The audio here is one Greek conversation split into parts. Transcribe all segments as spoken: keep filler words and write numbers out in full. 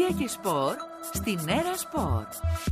Υγεία και σπορ στην Έρα Σπορ.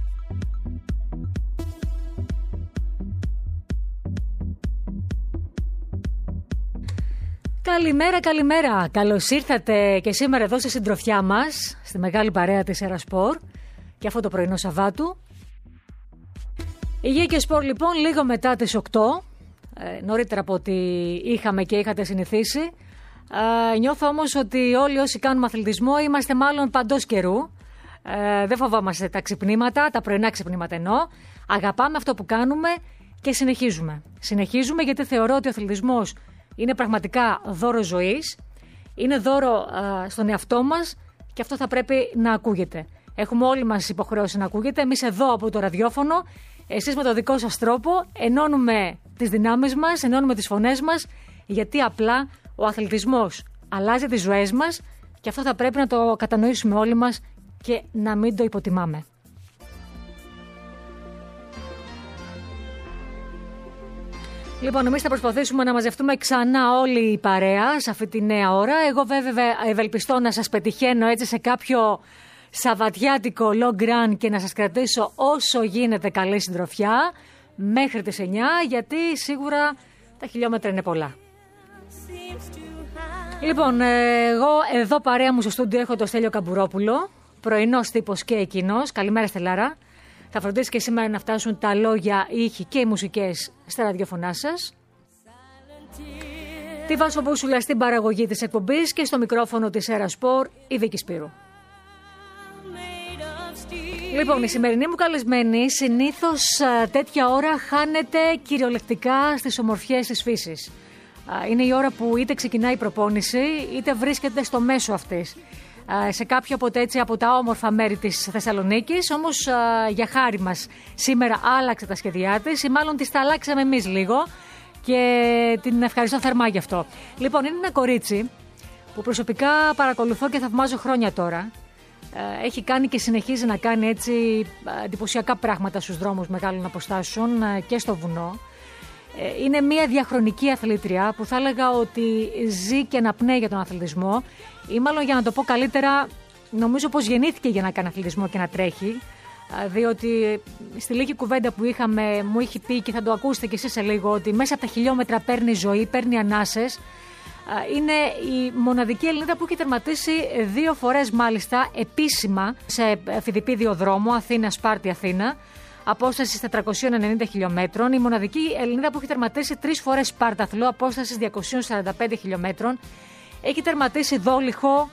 Καλημέρα, καλημέρα. Καλώς ήρθατε και σήμερα εδώ στη συντροφιά μας, στη μεγάλη παρέα της Έρα Σπορ και αυτό το πρωινό Σαββάτου. Υγεία και σπορ λοιπόν λίγο μετά τις οκτώ, ε, νωρίτερα από ό,τι είχαμε και είχατε συνηθίσει. Ε, νιώθω όμως ότι όλοι όσοι κάνουμε αθλητισμό είμαστε μάλλον παντός καιρού. Ε, δεν φοβάμαστε τα ξυπνήματα, τα πρωινά ξυπνήματα εννοώ. Αγαπάμε αυτό που κάνουμε και συνεχίζουμε. Συνεχίζουμε γιατί θεωρώ ότι ο αθλητισμός είναι πραγματικά δώρο ζωής, είναι δώρο α, στον εαυτό μας και αυτό θα πρέπει να ακούγεται. Έχουμε όλοι μας υποχρέωση να ακούγεται. Εμείς εδώ από το ραδιόφωνο, εσείς με το δικό σας τρόπο, ενώνουμε τις δυνάμεις μας, ενώνουμε τις φωνές μας, γιατί απλά ο αθλητισμός αλλάζει τις ζωές μας και αυτό θα πρέπει να το κατανοήσουμε όλοι μας και να μην το υποτιμάμε. Λοιπόν, εμείς θα προσπαθήσουμε να μαζευτούμε ξανά όλη η παρέα σε αυτή τη νέα ώρα. Εγώ βέβαια ευελπιστώ να σας πετυχαίνω έτσι σε κάποιο σαββατιάτικο long run και να σας κρατήσω όσο γίνεται καλή συντροφιά μέχρι τις εννιά, γιατί σίγουρα τα χιλιόμετρα είναι πολλά. Λοιπόν, εγώ εδώ παρέα μου στο στούντιο έχω το Στέλιο Καμπουρόπουλο, πρωινός τύπος και εκείνος. Καλημέρα Στελάρα. Θα φροντίσει και σήμερα να φτάσουν τα λόγια, οι ήχοι και οι μουσικές στα ραδιοφωνά σας. Τη Βάσο Μπούσουλα στην παραγωγή της εκπομπής και στο μικρόφωνο της Έρα Σπορ, η Βίκη Σπύρου. Λοιπόν, η σημερινή μου καλεσμένη συνήθως τέτοια ώρα χάνεται κυριολεκτικά στις ομορφιές της φύσης. Είναι η ώρα που είτε ξεκινάει η προπόνηση, είτε βρίσκεται στο μέσο αυτής. Σε κάποιο από, έτσι, από τα όμορφα μέρη της Θεσσαλονίκης, όμως για χάρη μας σήμερα άλλαξε τα σχέδιά της ή μάλλον τις τα αλλάξαμε εμείς λίγο και την ευχαριστώ θερμά γι' αυτό. Λοιπόν, είναι ένα κορίτσι που προσωπικά παρακολουθώ και θαυμάζω χρόνια τώρα. Έχει κάνει και συνεχίζει να κάνει έτσι εντυπωσιακά πράγματα στους δρόμους μεγάλων αποστάσεων και στο βουνό. Είναι μια διαχρονική αθλήτρια που θα έλεγα ότι ζει και αναπνέει για τον αθλητισμό ή μάλλον για να το πω καλύτερα, νομίζω πως γεννήθηκε για να κάνει αθλητισμό και να τρέχει, διότι στη λίγη κουβέντα που είχαμε μου είχε πει και θα το ακούσετε κι εσείς σε λίγο ότι μέσα από τα χιλιόμετρα παίρνει ζωή, παίρνει ανάσες. Είναι η μοναδική Ελληνίδα που έχει τερματίσει δύο φορές μάλιστα επίσημα σε φιδιπίδιο δρόμο Αθήνα-Σπάρτη-Αθήνα, απόσταση τετρακόσια ενενήντα χιλιόμετρων. Η μοναδική Ελληνίδα που έχει τερματίσει τρεις φορές Σπάρταθλο, απόσταση διακόσια σαράντα πέντε χιλιόμετρων. Έχει τερματίσει Δόλυχο,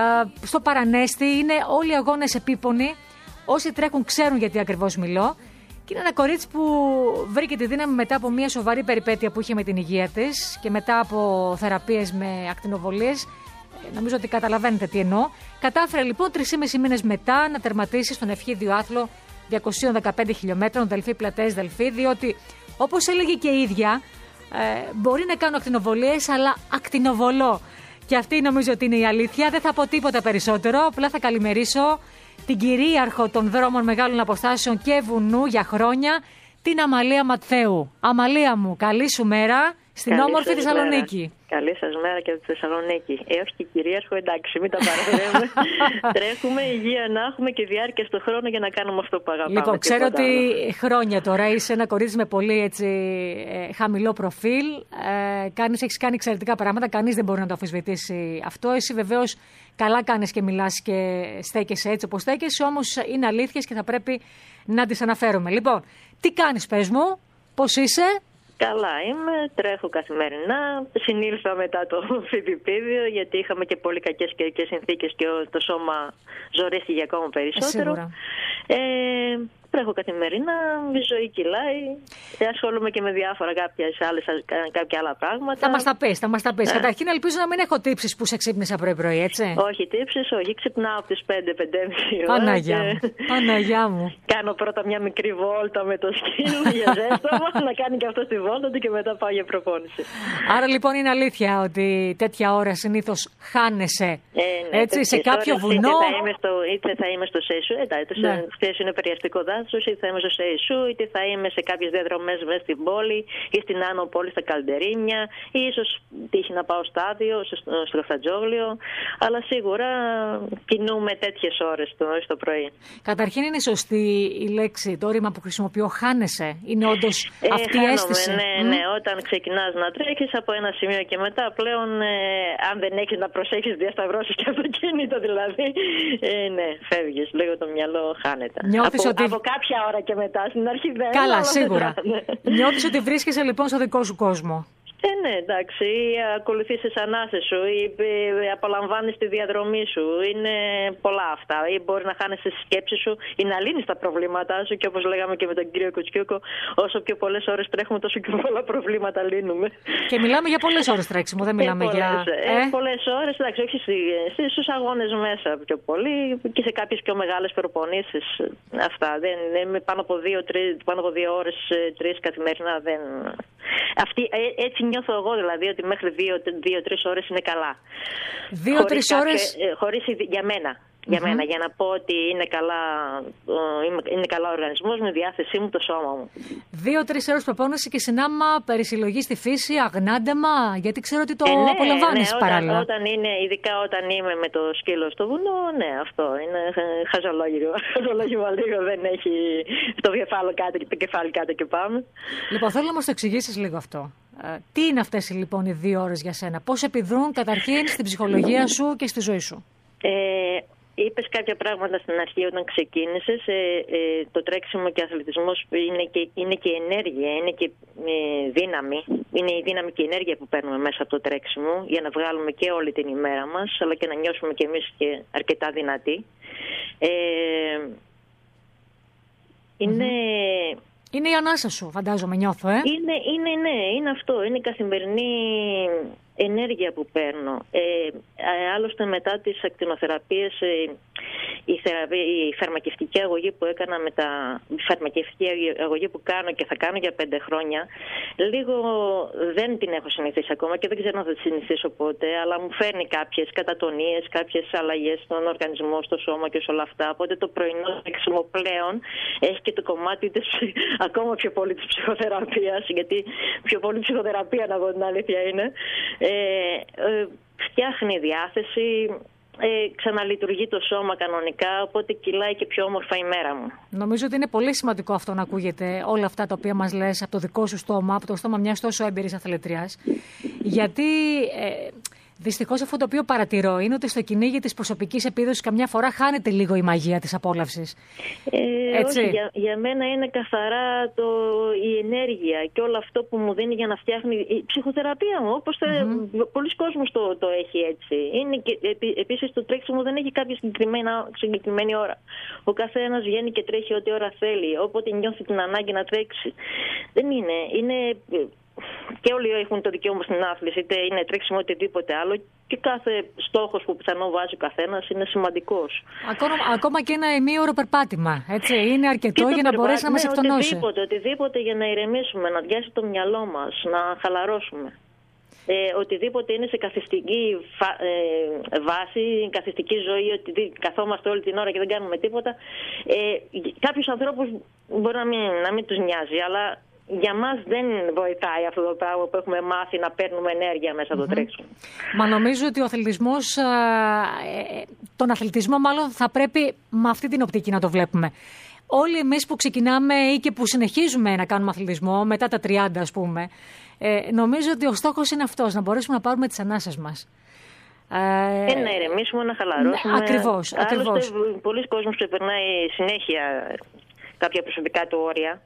στο Παρανέστη. Είναι όλοι οι αγώνες επίπονοι. Όσοι τρέχουν ξέρουν γιατί ακριβώς μιλώ. Και είναι ένα κορίτσι που βρήκε τη δύναμη μετά από μια σοβαρή περιπέτεια που είχε με την υγεία της και μετά από θεραπείες με ακτινοβολίες. Νομίζω ότι καταλαβαίνετε τι εννοώ. Κατάφερε λοιπόν τρεις και μισή μήνες μετά να τερματίσει στον ευχίδιο άθλο διακόσια δεκαπέντε χιλιόμετρων, Δελφή Πλατές Δελφή, διότι όπως έλεγε και η ίδια, ε, μπορεί να κάνω ακτινοβολίες, αλλά ακτινοβολώ. Και αυτή νομίζω ότι είναι η αλήθεια. Δεν θα πω τίποτα περισσότερο. Απλά θα καλημερίσω την κυρίαρχο των δρόμων μεγάλων αποστάσεων και βουνού για χρόνια, την Αμαλία Ματθαίου. Αμαλία μου, καλή σου μέρα στην καλή όμορφη Θεσσαλονίκη. Καλή σας μέρα και από τη Θεσσαλονίκη. Ε, όχι και κυρίαρχο, εντάξει, μην τα παραδέμε. Τρέχουμε, υγεία να έχουμε και διάρκεια στον χρόνο για να κάνουμε αυτό που αγαπάμε. Λοιπόν, ξέρω ότι άλλο. Χρόνια τώρα είσαι ένα κορίτσι με πολύ έτσι, ε, χαμηλό προφίλ. Ε, κάνεις, έχεις κάνει εξαιρετικά πράγματα. Κανείς δεν μπορεί να το αμφισβητήσει αυτό. Εσύ βεβαίως καλά κάνεις και μιλάς και στέκεσαι έτσι όπως στέκεσαι. Όμως είναι αλήθειες και θα πρέπει να τις αναφέρουμε. Λοιπόν, τι κάνεις, πες μου, πώς είσαι? Καλά είμαι, τρέχω καθημερινά, συνήλθα μετά το φιδιπίδιο γιατί είχαμε και πολύ κακές καιρικές συνθήκες και το σώμα ζορίστηκε ακόμα περισσότερο. Ε, ε, τρέχω καθημερινά, η ζωή κυλάει, ασχολούμαι και με διάφορα κάποιες άλλες, κάποια άλλα πράγματα. Θα μας τα πεις, θα μας τα πεις. Ε. Καταρχήν ελπίζω να μην έχω τύψεις που σε ξύπνησα πρωί-πρωί, έτσι. Όχι τύψεις, όχι, ξυπνάω από τις πέντε πέντε και μισή ώρα. Παναγιά μου, Παναγιά μου. Κάνω πρώτα μια μικρή βόλτα με το σκύλο για ζέσταμα, να κάνει και αυτό τη βόλτα του και μετά πάω για προπόνηση. Άρα λοιπόν είναι αλήθεια ότι τέτοια ώρα συνήθως χάνεσαι, ε, ναι, έτσι, σε κάποιο ώρα, βουνό. Είτε θα είμαι στο, είτε θα είμαι στο Σέσου, εντάξει, το ναι. Σέσου είναι περιαστικό δάσος. Θάσος, είτε θα είμαι στο Σεϊσού, είτε θα είμαι σε κάποιες διαδρομές μέσα στην πόλη ή στην Άνω Πόλη στα Καλντερίνια, ή ίσως τύχει να πάω στάδιο, στο Καφτατζόγλιο. Αλλά σίγουρα κινούμε τέτοιες ώρες το, το πρωί. Καταρχήν, είναι σωστή η λέξη, το ρήμα που χρησιμοποιώ, χάνεσαι? Είναι όντως ε, αυτή η αίσθηση? Ναι, mm? ναι, όταν ξεκινάς να τρέχεις από ένα σημείο και μετά πλέον, ε, αν δεν έχεις να προσέχεις διασταυρώσεις και αυτοκίνητο δηλαδή, ε, ναι, φεύγεις. Λίγο το μυαλό χάνεται. Νιώθεις από, ότι... από κάποια ώρα και μετά, στην αρχή δεν. Καλά, σίγουρα. Νιώθεις ότι βρίσκεσαι λοιπόν στο δικό σου κόσμο? Ε, ναι, εντάξει, ακολουθείς τις ανάσες σου ή απολαμβάνεις τη διαδρομή σου. Είναι πολλά αυτά. Ή μπορεί να χάνεις τις σκέψεις σου ή να λύνεις τα προβλήματά σου. Και όπως λέγαμε και με τον κύριο Κουτσιούκο, όσο πιο πολλές ώρες τρέχουμε, τόσο πιο πολλά προβλήματα λύνουμε. Και μιλάμε για πολλές ώρες τρέξιμο, δεν μιλάμε ε, για. Ε, ε? Πολλές ώρες, εντάξει, όχι στους αγώνες μέσα πιο πολύ και σε κάποιες πιο μεγάλες προπονήσεις. Αυτά. Δεν είναι πάνω από δύο, τρεις, πάνω από δύο ώρες, τρεις καθημερινά. Δεν... Αυτή, ε, έτσι νιώθω εγώ δηλαδή, ότι μέχρι δύο-τρεις ώρες είναι καλά. Δύο-τρεις ώρες. Χωρίς, για μένα. Για mm-hmm. μένα, για να πω ότι είναι καλά, είναι καλά ο οργανισμός μου, η διάθεσή μου, το σώμα μου. Δύο-τρεις ώρες προπόνηση και συνάμα περισυλλογή στη φύση, αγνάντεμα, γιατί ξέρω ότι το ε, ναι, απολαμβάνεις ναι, παράλληλα. Όταν, όταν είναι, ειδικά όταν είμαι με το σκύλο στο βουνό, ναι, αυτό είναι χαζολόγιο. Χαζολόγιο λίγο, δεν έχει το κεφάλι κάτω, το κεφάλι κάτω και πάμε. Λοιπόν, θέλω να μας το εξηγήσεις λίγο αυτό. Ε, τι είναι αυτές λοιπόν οι δύο ώρες για σένα, πώς επιδρούν καταρχήν στην ψυχολογία σου και στη ζωή σου? Ε, Είπες κάποια πράγματα στην αρχή όταν ξεκίνησες. Ε, ε, το τρέξιμο και ο αθλητισμός είναι και, είναι και ενέργεια, είναι και ε, δύναμη. Είναι η δύναμη και η ενέργεια που παίρνουμε μέσα από το τρέξιμο για να βγάλουμε και όλη την ημέρα μας, αλλά και να νιώσουμε κι εμείς και αρκετά δυνατοί. Ε, είναι... Mm-hmm. Είναι η ανάσα σου, φαντάζομαι, νιώθω, ε? Είναι, είναι, ναι, είναι αυτό. Είναι η καθημερινή ενέργεια που παίρνω. Ε, άλλωστε μετά τις ακτινοθεραπείες, ε, η, θεραπεία, η φαρμακευτική αγωγή που έκανα με τα η φαρμακευτική αγωγή που κάνω και θα κάνω για πέντε χρόνια, λίγο δεν την έχω συνηθίσει ακόμα και δεν ξέρω αν θα τη συνηθίσω ποτέ, αλλά μου φέρνει κάποιες κατατονίες, κάποιες αλλαγές στον οργανισμό, στο σώμα και σε όλα αυτά. Οπότε το πρωινό τρέξιμο πλέον έχει και το κομμάτι της, ακόμα πιο πολύ της ψυχοθεραπείας, γιατί πιο πολύ ψυχοθεραπεία, να πω την αλήθεια είναι. Ε, ε, φτιάχνει διάθεση, ε, ξαναλειτουργεί το σώμα κανονικά, οπότε κυλάει και πιο όμορφα η μέρα μου. Νομίζω ότι είναι πολύ σημαντικό αυτό να ακούγεται όλα αυτά τα οποία μας λες από το δικό σου στόμα, από το στόμα μιας τόσο έμπειρης αθλητριάς, γιατί... Ε, δυστυχώς αυτό το οποίο παρατηρώ είναι ότι στο κυνήγι της προσωπικής επίδοσης καμιά φορά χάνεται λίγο η μαγεία της απόλαυσης. Ε, Έτσι. Όχι, για, για μένα είναι καθαρά το, η ενέργεια και όλο αυτό που μου δίνει για να φτιάχνει η ψυχοθεραπεία μου, όπως mm-hmm. πολλοί κόσμος το, το έχει έτσι. Είναι και, επί, επίσης το τρέξιμο δεν έχει κάποια συγκεκριμένη ώρα. Ο καθένας βγαίνει και τρέχει ό,τι ώρα θέλει, όποτε νιώθει την ανάγκη να τρέξει. Δεν είναι, είναι... Και όλοι έχουν το δικαίωμα στην άθληση, είτε είναι τρέξιμο οτιδήποτε άλλο, και κάθε στόχος που πιθανόν βάζει ο καθένας είναι σημαντικός. Ακόμα, ακόμα και ένα ημίωρο περπάτημα, έτσι, είναι αρκετό για να μπορέσει να μας ναι, εκτονώσει. Οτιδήποτε, οτιδήποτε για να ηρεμήσουμε, να διάσει το μυαλό μας, να χαλαρώσουμε. Ε, οτιδήποτε είναι σε καθιστική ε, βάση, καθιστική ζωή, ότι καθόμαστε όλη την ώρα και δεν κάνουμε τίποτα. Ε, κάποιους ανθρώπους μπορεί να μην, να μην τους νοιάζει, αλλά για μας δεν βοηθάει αυτό το πράγμα που έχουμε μάθει να παίρνουμε ενέργεια μέσα από mm-hmm. το τρέξιμο. Μα νομίζω ότι ο αθλητισμός, ε, τον αθλητισμό μάλλον θα πρέπει με αυτή την οπτική να το βλέπουμε. Όλοι εμείς που ξεκινάμε ή και που συνεχίζουμε να κάνουμε αθλητισμό μετά τα τριάντα, ας πούμε, ε, νομίζω ότι ο στόχος είναι αυτός, να μπορέσουμε να πάρουμε τις ανάσες μας. Ε, να ηρεμήσουμε, να χαλαρώσουμε. Ακριβώς, ακριβώς. Άλλωστε, πολλοί κόσμος ξεπερνάει συνέχεια κάποια προσωπικά του όρια.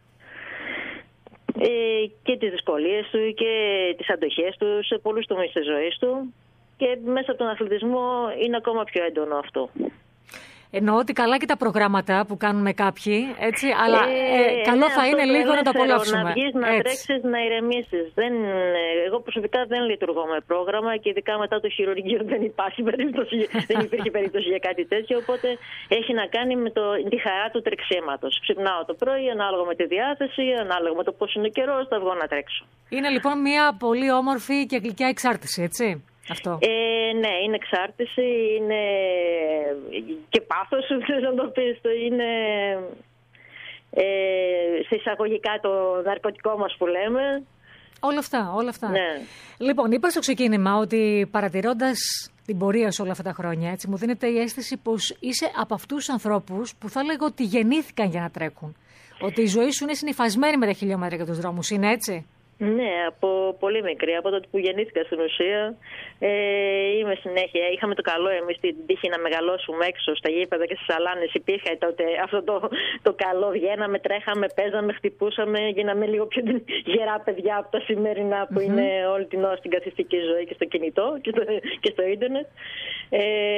Ε, και τις δυσκολίες του και τις αντοχές του σε πολλούς τομείς της ζωής του, και μέσα από τον αθλητισμό είναι ακόμα πιο έντονο αυτό. Εννοώ ότι καλά και τα προγράμματα που κάνουμε κάποιοι, έτσι, αλλά ε, ε, καλό θα είναι λίγο να το απολαύσουμε. Να βγεις, να τρέξεις, να ηρεμήσεις. Δεν, εγώ προσωπικά δεν λειτουργώ με πρόγραμμα και ειδικά μετά το χειρουργείο δεν υπάρχει περίπτωση, δεν υπήρχε περίπτωση για κάτι τέτοιο, οπότε έχει να κάνει με το, τη χαρά του τρεξίματος. Ξυπνάω το πρωί, ανάλογα με τη διάθεση, ανάλογα με το πώς είναι ο καιρός, θα βγω να τρέξω. Είναι λοιπόν μια πολύ όμορφη και γλυκιά εξάρτηση, έτσι. Αυτό. Ε, ναι, είναι εξάρτηση, είναι και πάθος, να το πεις, είναι ε, σε εισαγωγικά το ναρκωτικό μας που λέμε. Όλα αυτά, όλα αυτά. Ναι. Λοιπόν, είπα στο ξεκίνημα ότι παρατηρώντας την πορεία σου όλα αυτά τα χρόνια, έτσι, μου δίνεται η αίσθηση πως είσαι από αυτούς τους ανθρώπους που θα έλεγα ότι γεννήθηκαν για να τρέχουν. Ότι η ζωή σου είναι συνυφασμένη με τα χιλιόμετρα και τους δρόμους. Είναι έτσι? Ναι, από πολύ μικρή, από τότε που γεννήθηκα στην ουσία. Ε, είμαι συνέχεια. Είχαμε το καλό εμείς την τύχη να μεγαλώσουμε έξω στα γήπεδα και στις σαλάνες. Υπήρχε τότε αυτό το, το καλό. Βγαίναμε, τρέχαμε, παίζαμε, χτυπούσαμε. Γίναμε λίγο πιο γερά παιδιά από τα σημερινά που mm-hmm. είναι όλη την ώρα στην καθιστική ζωή και στο κινητό και στο, και στο ίντερνετ. Ε,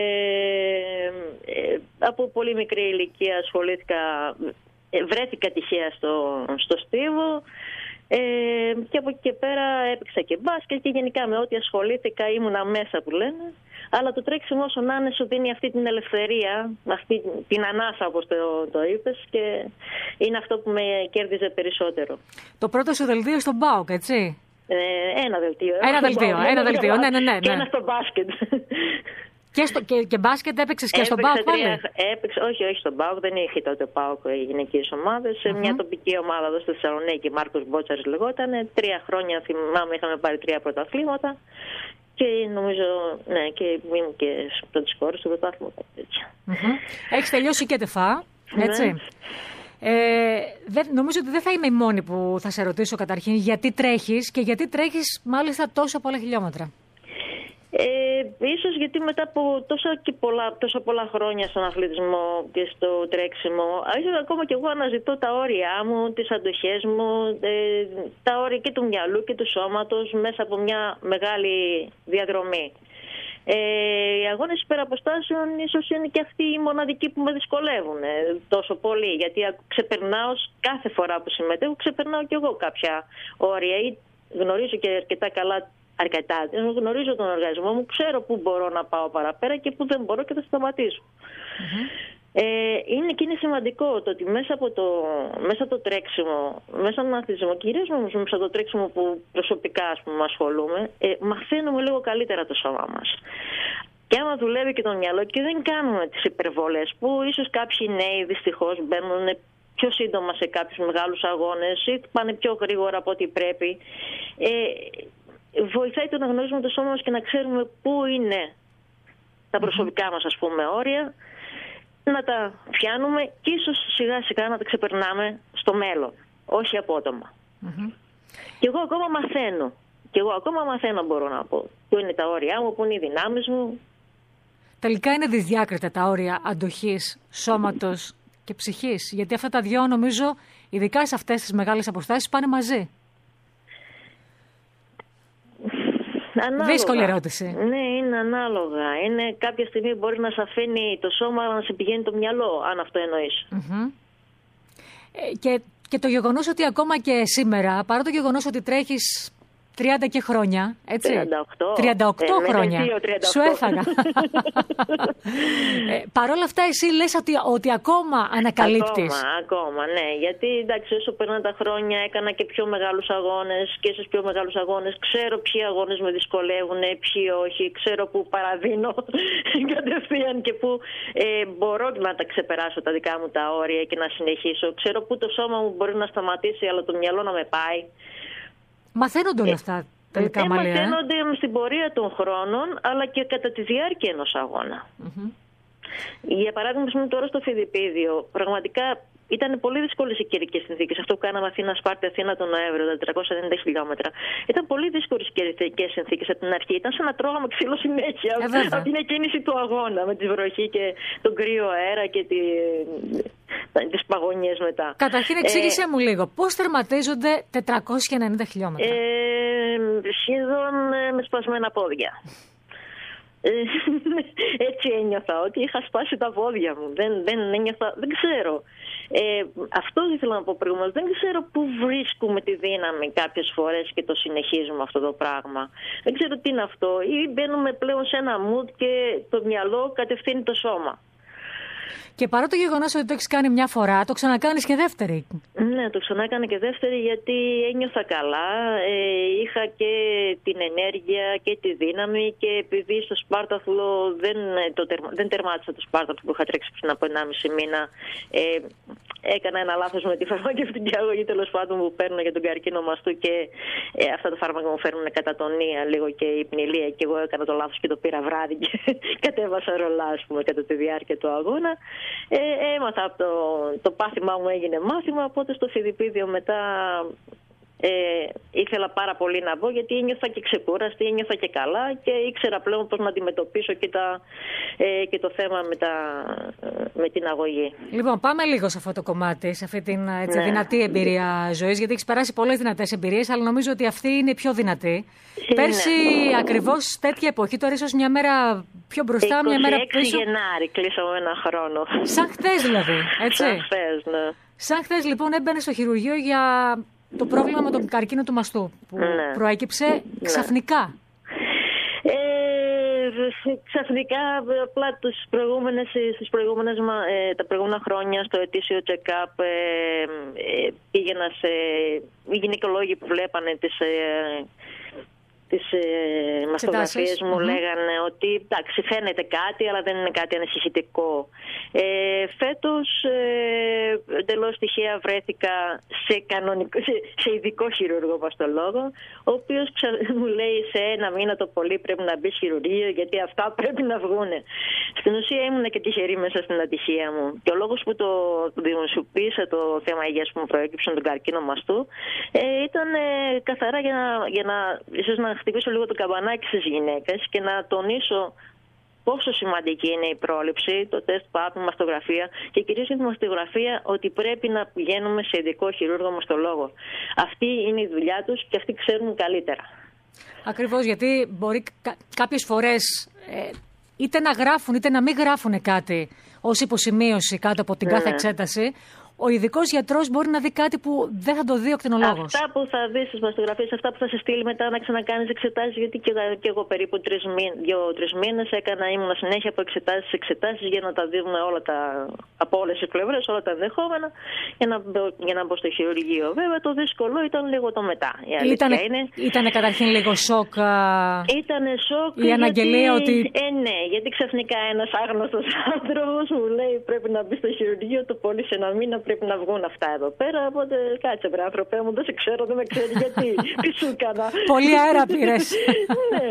ε, από πολύ μικρή ηλικία ασχολήθηκα, βρέθηκα τυχαία στο, στο Στίβο. Ε, και από εκεί και πέρα έπαιξα και μπάσκετ και γενικά με ό,τι ασχολήθηκα ήμουνα μέσα που λένε. Αλλά το τρέξιμο όσο να είναι σου δίνει αυτή την ελευθερία, αυτή την ανάσα όπως το, το είπες, και είναι αυτό που με κέρδιζε περισσότερο. Το πρώτο σου δελτίο στον ΠΑΟΚ, έτσι? Ε, ένα δελτίο. Ένα δελτίο, ένα δελτίο, ναι, ναι, ναι. Και ένα στο μπάσκετ. Και, στο, και, και μπάσκετ έπαιξες και στον ΠΑΟΚ πάλι? Έπαιξα, όχι, όχι στον ΠΑΟΚ, δεν είχε τότε ΠΑΟΚ οι γυναικείες ομάδες. Σε uh-huh. μια τοπική ομάδα εδώ στη Θεσσαλονίκη, Μάρκος Μπότσαρης λεγόταν. Τρία χρόνια θυμάμαι είχαμε πάρει τρία πρωταθλήματα. Και νομίζω, ναι, και ήμουν και πρώτη χώρα στο πρωτάθλημα. Uh-huh. Έχεις τελειώσει και τεφά, έτσι. Ναι. Ε, δεν, νομίζω ότι δεν θα είμαι η μόνη που θα σε ρωτήσω καταρχήν γιατί τρέχεις και γιατί τρέχεις μάλιστα τόσο πολλά χιλιόμετρα. Ε, ίσως γιατί μετά από τόσα, και πολλά, τόσα πολλά χρόνια στον αθλητισμό και στο τρέξιμο, ίσως ακόμα και εγώ αναζητώ τα όρια μου, τις αντοχές μου, ε, τα όρια και του μυαλού και του σώματος μέσα από μια μεγάλη διαδρομή. Ε, οι αγώνες υπεραποστάσεων ίσως είναι και αυτοί οι μοναδικοί που με δυσκολεύουν ε, τόσο πολύ, γιατί ξεπερνάω κάθε φορά που συμμετέχω, ξεπερνάω κι εγώ κάποια όρια ή γνωρίζω και αρκετά καλά. Αρκετά. Γνωρίζω τον οργανισμό μου, ξέρω πού μπορώ να πάω παραπέρα και πού δεν μπορώ και θα σταματήσω. Mm-hmm. Ε, είναι και είναι σημαντικό το ότι μέσα από το, μέσα από το τρέξιμο, μέσα από τον αθλητισμό, κυρίως μέσα από το τρέξιμο που προσωπικά ας πούμε, ασχολούμαι, ε, μαθαίνουμε λίγο καλύτερα το σώμα μας. Και άμα δουλεύει και το μυαλό και δεν κάνουμε τις υπερβολές που ίσως κάποιοι νέοι δυστυχώς μπαίνουν πιο σύντομα σε κάποιους μεγάλους αγώνες ή πάνε πιο γρήγορα από ό,τι πρέπει. Ε, Βοηθάει το να γνωρίζουμε το σώμα μας και να ξέρουμε πού είναι τα προσωπικά μας ας πούμε όρια, να τα πιάνουμε και ίσως σιγά σιγά να τα ξεπερνάμε στο μέλλον, όχι απότομα. Mm-hmm. Και εγώ ακόμα μαθαίνω, και εγώ ακόμα μαθαίνω μπορώ να πω, πού είναι τα όρια μου, πού είναι οι δυνάμεις μου. Τελικά είναι δυσδιάκριτα τα όρια αντοχής, σώματος και ψυχής, γιατί αυτά τα δυο νομίζω, ειδικά σε αυτές τις μεγάλες αποστάσεις, πάνε μαζί. Ανάλογα. Δύσκολη ερώτηση. Ναι, είναι ανάλογα. Είναι κάποια στιγμή μπορεί να σε αφήνει το σώμα, αλλά να σε πηγαίνει το μυαλό, αν αυτό εννοείς. Mm-hmm. Ε, και, και το γεγονός ότι ακόμα και σήμερα, παρά το γεγονός ότι τρέχεις τριάντα και χρόνια, έτσι. τριάντα οκτώ, τριάντα οκτώ ε, χρόνια. τριάντα οκτώ. Σου έφαγα. ε, Παρ' όλα αυτά εσύ λες ότι, ότι ακόμα ανακαλύπτεις. Ακόμα, ακόμα, ναι. Γιατί εντάξει, όσο περνάνε τα χρόνια έκανα και πιο μεγάλους αγώνες και στους πιο μεγάλους αγώνες ξέρω ποιοι αγώνες με δυσκολεύουν, ποιοι όχι. Ξέρω που παραδίνω κατευθείαν και που ε, μπορώ να τα ξεπεράσω τα δικά μου τα όρια και να συνεχίσω. Ξέρω που το σώμα μου μπορεί να σταματήσει, αλλά το μυαλό να με πάει. Μαθαίνονται όλα αυτά τελικά, ε, Μαλία. Μαθαίνονται ε? στην πορεία των χρόνων, αλλά και κατά τη διάρκεια ενός αγώνα. Mm-hmm. Για παράδειγμα, τώρα στο Φιδιππίδιο, πραγματικά ήταν πολύ δύσκολες οι καιρικές συνθήκες. Αυτό που κάναμε Αθήνα-Σπάρτη, Αθήνα τον Νοέμβριο, τα τριακόσια ενενήντα χιλιόμετρα. Ήταν πολύ δύσκολες καιρικές συνθήκες από την αρχή. Ήταν σαν να τρώγαμε ξύλο συνέχεια ε, από την εκκίνηση του αγώνα, με τη βροχή και τον κρύο αέρα και τη... τις παγωνιές μετά. Καταρχήν εξήγησέ ε, μου λίγο, πώς τερματίζονται τετρακόσια ενενήντα χιλιόμετρα. Ε, σχεδόν ε, με σπασμένα πόδια. Έτσι ένιωθα, ότι είχα σπάσει τα πόδια μου. Δεν, δεν ένιωθα, δεν ξέρω. Ε, αυτό ήθελα να πω προηγουμένως. Δεν ξέρω πού βρίσκουμε τη δύναμη κάποιες φορές και το συνεχίζουμε αυτό το πράγμα. Δεν ξέρω τι είναι αυτό. Ή μπαίνουμε πλέον σε ένα mood και το μυαλό κατευθύνει το σώμα. Και παρά το γεγονός ότι το έχεις κάνει μια φορά, το ξανακάνεις και δεύτερη. Ναι, το ξανάκανα και δεύτερη γιατί ένιωθα καλά. Ε, είχα και την ενέργεια και τη δύναμη και επειδή στο Σπάρταθλο δεν, το τερμα, δεν τερμάτισα το Σπάρταθλο που είχα τρέξει πριν από ενάμιση μήνα. Ε, έκανα ένα λάθος με τη φαρμακευτική αγωγή τέλος πάντων που παίρνω για τον καρκίνο μαστού και ε, αυτά τα φάρμακα μου φέρνουν κατατονία λίγο και υπνηλία και εγώ έκανα το λάθος και το πήρα βράδυ και κατέβασα ρολά, ας πούμε, κατά τη διάρκεια του αγώνα. Ε, έμαθα από το, το πάθημά μου έγινε μάθημα, οπότε στο φοιτηπίδιο μετά Ε, ήθελα πάρα πολύ να μπω γιατί ένιωθα και ξεκούραστη, ένιωθα και καλά και ήξερα πλέον πώς να αντιμετωπίσω και, τα, ε, και το θέμα με, τα, με την αγωγή. Λοιπόν, πάμε λίγο σε αυτό το κομμάτι, σε αυτή την έτσι, ναι. δυνατή εμπειρία ζωής, γιατί έχεις περάσει πολλές δυνατές εμπειρίες, αλλά νομίζω ότι αυτή είναι πιο δυνατή. Είναι. Πέρσι ακριβώς τέτοια εποχή, τώρα ίσως μια μέρα πιο μπροστά, μια μέρα πίσω. είκοσι έξι Γενάρη, κλείσαμε ένα χρόνο. Σαν χθες δηλαδή, έτσι. Σαν χθες, ναι. Σαν χθες λοιπόν έμπαινε στο χειρουργείο για το πρόβλημα με τον καρκίνο του μαστού που ναι. προέκυψε ξαφνικά. Ναι. Ε, ξαφνικά, απλά τους προηγούμενες, στις προηγούμενες, ε, τα προηγούμενα χρόνια στο ετήσιο check-up ε, ε, πήγαινα σε οι γυναικολόγοι που βλέπανε τις... Ε, τις ε, μαστογραφίες μου mm-hmm. λέγανε ότι εντάξει, φαίνεται κάτι αλλά δεν είναι κάτι ανησυχητικό. Ε, φέτος ε, εντελώς τυχαία βρέθηκα σε, κανονικό, σε, σε ειδικό χειρούργο μαστολόγο, ο οποίος ξα... μου λέει σε ένα μήνα το πολύ πρέπει να μπει χειρουργείο γιατί αυτά πρέπει να βγούνε. Στην ουσία ήμουν και τυχερή μέσα στην ατυχία μου. Και ο λόγος που το δημοσιοποίησα το θέμα υγείας που μου προέκυψε τον καρκίνο μαστού ε, ήταν ε, καθαρά για να, για να, ίσως να χτυπήσω λίγο το καμπανάκι στις γυναίκες και να τονίσω πόσο σημαντική είναι η πρόληψη, το τεστ παπ, η μαστογραφία και κυρίως η μαστογραφία ότι πρέπει να πηγαίνουμε σε ειδικό χειρούργο μαστολόγο. Αυτή είναι η δουλειά τους και αυτοί ξέρουν καλύτερα. Ακριβώς, γιατί μπορεί κα- κάποιες φορές ε, είτε να γράφουν είτε να μην γράφουν κάτι ως υποσημείωση κάτω από την ναι. κάθε εξέταση. Ο ειδικός γιατρός μπορεί να δει κάτι που δεν θα το δει ο κτηνολόγος. Αυτά που θα δεις στις μαστογραφίες, αυτά που θα σε στείλει μετά να ξανακάνεις εξετάσεις. Γιατί και, και εγώ περίπου δύο-τρεις μήνες έκανα, ήμουν συνέχεια από εξετάσεις σε εξετάσεις για να τα δούμε όλα τα, από όλες τις πλευρές, όλα τα ενδεχόμενα, για να, για να μπω στο χειρουργείο. Βέβαια το δύσκολο ήταν λίγο το μετά. Ήτανε, είναι. Ήτανε καταρχήν λίγο σοκ. Ήτανε σοκ. Η αναγγελία γιατί, ότι. Ε, ναι, γιατί ξαφνικά ένας άγνωστος άνθρωπος μου λέει πρέπει να μπει στο χειρουργείο, το πολύ σε ένα μήνα. Πρέπει να βγουν αυτά εδώ πέρα. Οπότε κάτσε, βρε άνθρωπέ μου, δεν σε ξέρω, δεν με ξέρει γιατί. Τι σου έκανα. Πολύ αέρα πήρες. Ναι.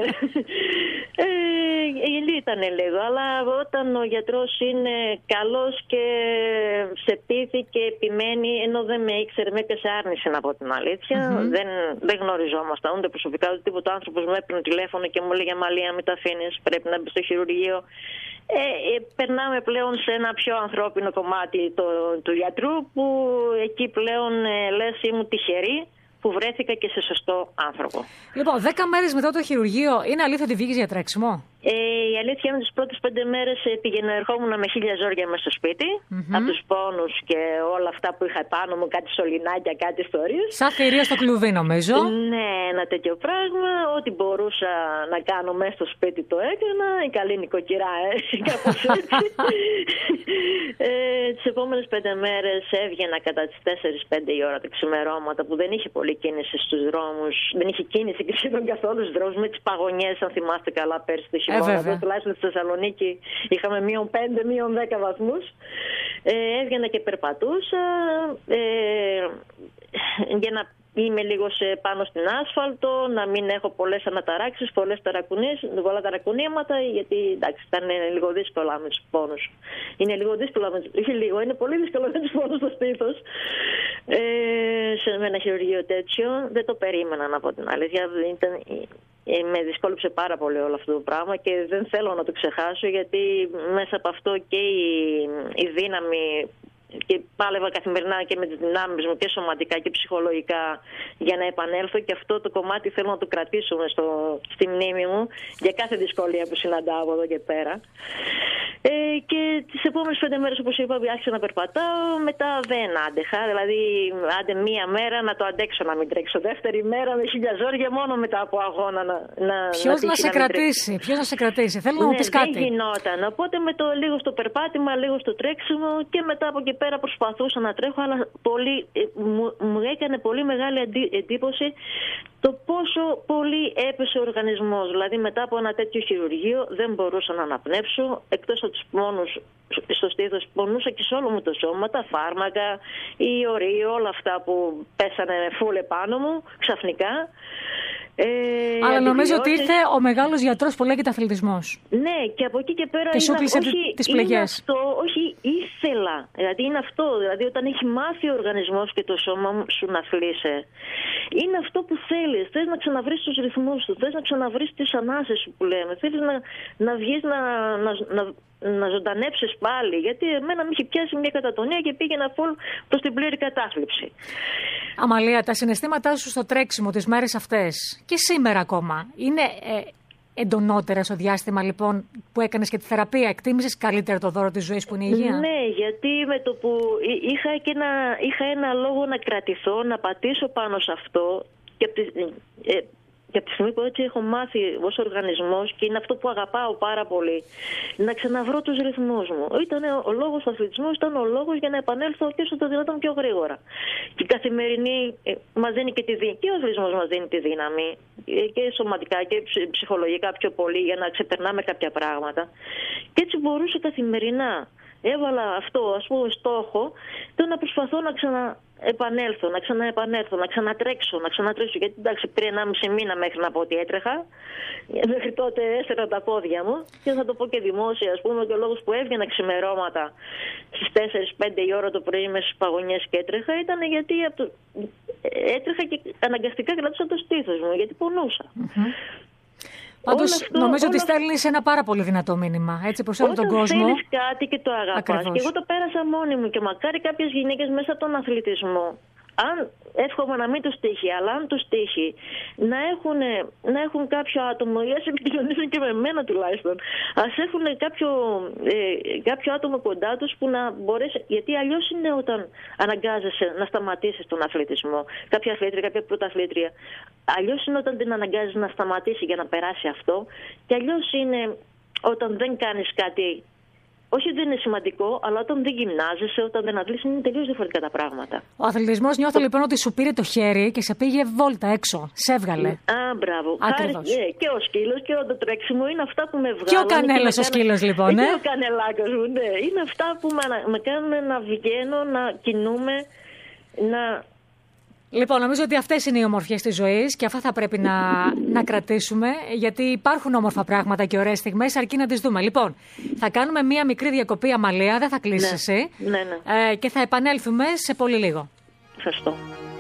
Ε, ήταν λίγο, αλλά όταν ο γιατρός είναι καλός και σε πείθει και επιμένει, ενώ δεν με ήξερε, με έπιασε άρνηση να πω την αλήθεια. Mm-hmm. Δεν, δεν γνωριζόμασταν ούτε προσωπικά ούτε τίποτα. Ο άνθρωπος μου έπαιρνε τηλέφωνο και μου έλεγε Μαλία, μην τα αφήνεις, πρέπει να μπει στο χειρουργείο. Ε, ε, περνάμε πλέον σε ένα πιο ανθρώπινο κομμάτι το, του γιατρού που εκεί πλέον ε, λες ήμουν τυχερή που βρέθηκα και σε σωστό άνθρωπο. Λοιπόν, δέκα μέρες μετά το χειρουργείο, είναι αλήθεια ότι βγήκες για τρέξιμο? Ε, η αλήθεια είναι τις πρώτες πέντε μέρες πήγαινα, ερχόμουν με χίλια ζόρια μέσα στο σπίτι, mm-hmm. από τους πόνους και όλα αυτά που είχα πάνω μου, κάτι σωληνάκια, κάτι ιστορίες. Σαν θηρία στο κλουβί νομίζω. Ναι, ένα τέτοιο πράγμα, ό,τι μπορούσα να κάνω μέσα στο σπίτι το έκανα, η καλή νοικοκυρά, ε, κάπως έτσι. ε, τις επόμενες πέντε μέρες έβγαινα κατά τις τέσσερις πέντε η ώρα τα ξημερώματα που δεν είχε πολύ κίνηση στους δρόμους, δεν είχε κίνηση και σχεδόν καθόλου στους δρόμους με τις παγωνιές, αν θυμάστε καλά πέρσι το χειμώνα. Ε, τουλάχιστον στη Θεσσαλονίκη είχαμε μείον πέντε, μείον δέκα βαθμούς. Ε, έβγαινα και περπατούσα ε, για να είμαι λίγο σε, πάνω στην άσφαλτο, να μην έχω πολλές αναταράξεις, πολλές πολλά ταρακουνήματα, γιατί εντάξει, ήταν λίγο δύσκολα με τους πόνους. Είναι λίγο δύσκολα με τους, λίγο, είναι πολύ δύσκολο με τους πόνους στο στήθος. Ε, σε με ένα χειρουργείο τέτοιο δεν το περίμενα, να πω την αλήθεια. Ήταν, ε, με δυσκόλυψε πάρα πολύ όλο αυτό το πράγμα και δεν θέλω να το ξεχάσω, γιατί μέσα από αυτό και η, η δύναμη και πάλευα καθημερινά και με τις δυνάμεις μου και σωματικά και ψυχολογικά για να επανέλθω, και αυτό το κομμάτι θέλω να το κρατήσουμε στο, στη μνήμη μου για κάθε δυσκολία που συναντάω από εδώ και πέρα. Ε, και τις επόμενες πέντε μέρες, όπως είπα, άρχισα να περπατάω, μετά δεν άντεχα, δηλαδή άντε μία μέρα να το αντέξω να μην τρέξω, δεύτερη μέρα με χίλια ζόρια μόνο μετά από αγώνα να, να, ποιος να, να σε να κρατήσει, ποιος να σε κρατήσει, θέλω να ναι, μου πεις κάτι. Δεν γινόταν, οπότε με το λίγο στο περπάτημα, λίγο στο τρέξιμο και μετά από εκεί πέρα προσπαθούσα να τρέχω, αλλά πολύ, μου, μου έκανε πολύ μεγάλη εντύπωση το πόσο πολύ έπεσε ο οργανισμός. Δηλαδή μετά από ένα τέτοιο χειρουργείο δεν μπορούσα να αναπνεύσω, εκτός από τους πόνους στο στήθος, πονούσα και σε όλο μου το σώμα, τα φάρμακα, οι οροί, όλα αυτά που πέσανε φούλε πάνω μου ξαφνικά. Ε, Αλλά νομίζω ότι ήρθε ο μεγάλος γιατρός που λέγεται αθλητισμός. Ναι, και από εκεί και πέρα και είναι, όχι, τις πληγές. Είναι αυτό, όχι ήθελα. Δηλαδή είναι αυτό, δηλαδή όταν έχει μάθει ο οργανισμός και το σώμα σου να θλίσαι, είναι αυτό που θέλεις. Θες να ξαναβρεις τους ρυθμούς σου, θες να ξαναβρεις τις ανάσες σου που λέμε, θέλεις να, να βγεις να, να, να, να ζωντανέψεις πάλι. Γιατί εμένα με είχε πιάσει μια κατατονία και πήγαινα φουλ προς την πλήρη κατάθλιψη. Αμαλία, τα συναισθήματά σου στο τρέξιμο τις μέρες αυτές και σήμερα ακόμα είναι ε, εντονότερα στο διάστημα λοιπόν που έκανες και τη θεραπεία? Εκτίμησες καλύτερα το δώρο της ζωής που είναι η υγεία? Ναι, γιατί με το που είχα, και ένα, είχα ένα λόγο να κρατηθώ, να πατήσω πάνω σε αυτό και ε, και από τη στιγμή που έτσι έχω μάθει ως οργανισμός και είναι αυτό που αγαπάω πάρα πολύ, να ξαναβρω τους ρυθμούς μου. Ήταν ο λόγος του αθλητισμού, ήταν ο λόγος για να επανέλθω και όσο το δυνατόν πιο γρήγορα. Και η καθημερινή ε, μας δίνει και τη δύναμη, και ο αθλητισμός μας δίνει τη δύναμη, ε, και σωματικά και ψυχολογικά πιο πολύ, για να ξεπερνάμε κάποια πράγματα. Και έτσι μπορούσα καθημερινά. Έβαλα αυτό, ας πούμε, στόχο, το να προσπαθώ να ξαναεπανέλθω, να ξαναεπανέλθω, να ξανατρέξω, να ξανατρέξω. Γιατί εντάξει, πριν ενάμιση μήνα μέχρι να πω ότι έτρεχα, μέχρι τότε έστερα τα πόδια μου. Και θα το πω και δημόσια, ας πούμε, και ο λόγος που έβγαινα ξημερώματα στις τέσσερις πέντε η ώρα το πρωί μέσα στις παγωνιές και έτρεχα, ήταν γιατί το... έτρεχα και αναγκαστικά κρατούσα το στήθος μου, γιατί πονούσα. Mm-hmm. Πάντως αυτό, νομίζω ότι αυτό... στέλνεις ένα πάρα πολύ δυνατό μήνυμα, έτσι, προς όλο τον κόσμο. Όταν θέλεις κάτι και το αγαπάς. Ακριβώς. Και εγώ το πέρασα μόνη μου και μακάρι κάποιες γυναίκες μέσα από τον αθλητισμό, αν εύχομαι να μην τους τύχει, αλλά αν τους τύχει, να έχουν, να έχουν κάποιο άτομο, ή ας επικοινωνήσουν και με μένα τουλάχιστον, ας έχουν κάποιο, ε, κάποιο άτομο κοντά τους που να μπορέσει, γιατί αλλιώς είναι όταν αναγκάζεσαι να σταματήσεις τον αθλητισμό, κάποια αθλήτρια, κάποια πρωταθλήτρια, αλλιώς είναι όταν την αναγκάζεις να σταματήσει για να περάσει αυτό, και αλλιώς είναι όταν δεν κάνεις κάτι. Όχι δεν είναι σημαντικό, αλλά όταν δεν γυμνάζεσαι, όταν δεν αθλείς, είναι τελείως διαφορετικά τα πράγματα. Ο αθλητισμός νιώθω λοιπόν ότι σου πήρε το χέρι και σε πήγε βόλτα έξω. Σε έβγαλε. Α, μπράβο. Ακριβώς. Χάρη, και ο σκύλος και το τρέξιμο είναι αυτά που με βγάλουν. Και ο κανέλας ο σκύλος λοιπόν, ε. Και ο κανελάκος μου, ναι. Είναι αυτά που με, με κάνουν να βγαίνω, να κινούμε, να... Λοιπόν, νομίζω ότι αυτές είναι οι ομορφιές της ζωής και αυτά θα πρέπει να, να κρατήσουμε, γιατί υπάρχουν όμορφα πράγματα και ωραίες στιγμές, αρκεί να τις δούμε. Λοιπόν, θα κάνουμε μία μικρή διακοπή, Αμαλία, δεν θα κλείσεις ναι. εσύ. Ναι, ναι. Ε, και θα επανέλθουμε σε πολύ λίγο. Ευχαριστώ.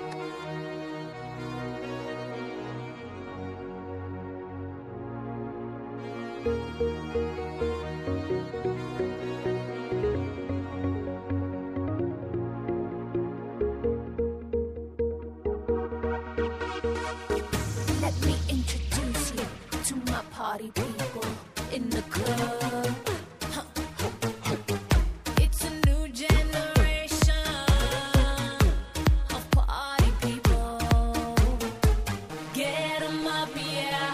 Party people in the club. It's a new generation of party people. Get 'em up, yeah.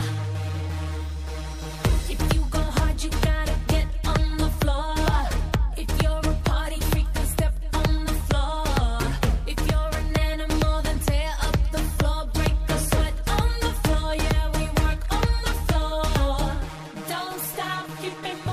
If you go hard, you gotta get on the floor. If you're a party freak, then step on the floor. If you're an animal, then tear up the floor. Break the sweat on the floor, yeah, we work on the floor. Don't stop, keep it moving.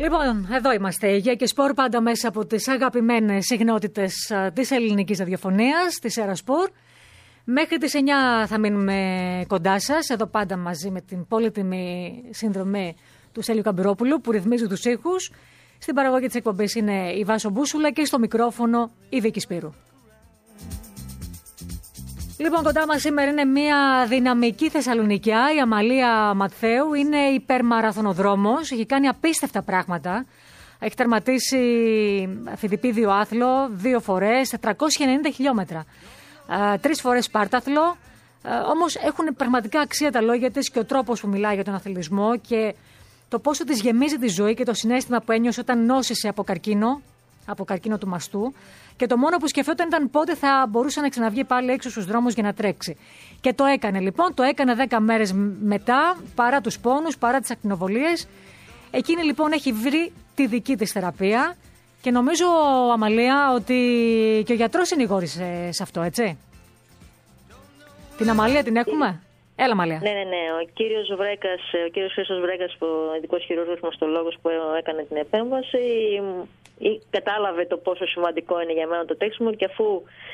Λοιπόν, εδώ είμαστε. Υγεία και Σπορ, πάντα μέσα από τις αγαπημένες συχνότητες της ελληνικής ραδιοφωνίας, της Έρα Σπορ. Μέχρι τις εννιά θα μείνουμε κοντά σας, εδώ πάντα μαζί με την πολύτιμη συνδρομή του Στέλιου Καμπυρόπουλου που ρυθμίζει τους ήχους. Στην παραγωγή της εκπομπής είναι η Βάσο Μπούσουλα και στο μικρόφωνο η Βίκη Σπύρου. Λοιπόν, κοντά μας σήμερα είναι μια δυναμική Θεσσαλονικιά. Η Αμαλία Ματθαίου είναι υπερμαραθωνοδρόμος. Έχει κάνει απίστευτα πράγματα. Έχει τερματίσει φιδιπίδιο άθλο δύο φορές, τετρακόσια ενενήντα χιλιόμετρα. Uh, τρεις φορές Σπάρταθλο. Uh, όμως έχουν πραγματικά αξία τα λόγια της και ο τρόπος που μιλάει για τον αθλητισμό και το πόσο της γεμίζει τη ζωή και το συναίσθημα που ένιωσε όταν νόσησε από καρκίνο, από καρκίνο του μαστού. Και το μόνο που σκεφτόταν ήταν πότε θα μπορούσε να ξαναβγεί πάλι έξω στους δρόμους για να τρέξει. Και το έκανε λοιπόν, το έκανε δέκα μέρες μετά, παρά τους πόνους, παρά τις ακτινοβολίες. Εκείνη λοιπόν έχει βρει τη δική της θεραπεία. Και νομίζω, Αμαλία, ότι και ο γιατρός συνηγόρησε σε αυτό, έτσι. Την Αμαλία την έχουμε. Έλα, Αμαλία. Ναι, ναι, ναι. Ο κύριος Βρέκας, ο κύριος Χρήστος Βρέκας, ο ειδικός χειρούργος μαστολόγος που έκανε την επέμβαση, κατάλαβε το πόσο σημαντικό είναι για μένα το τρέξιμο και αφού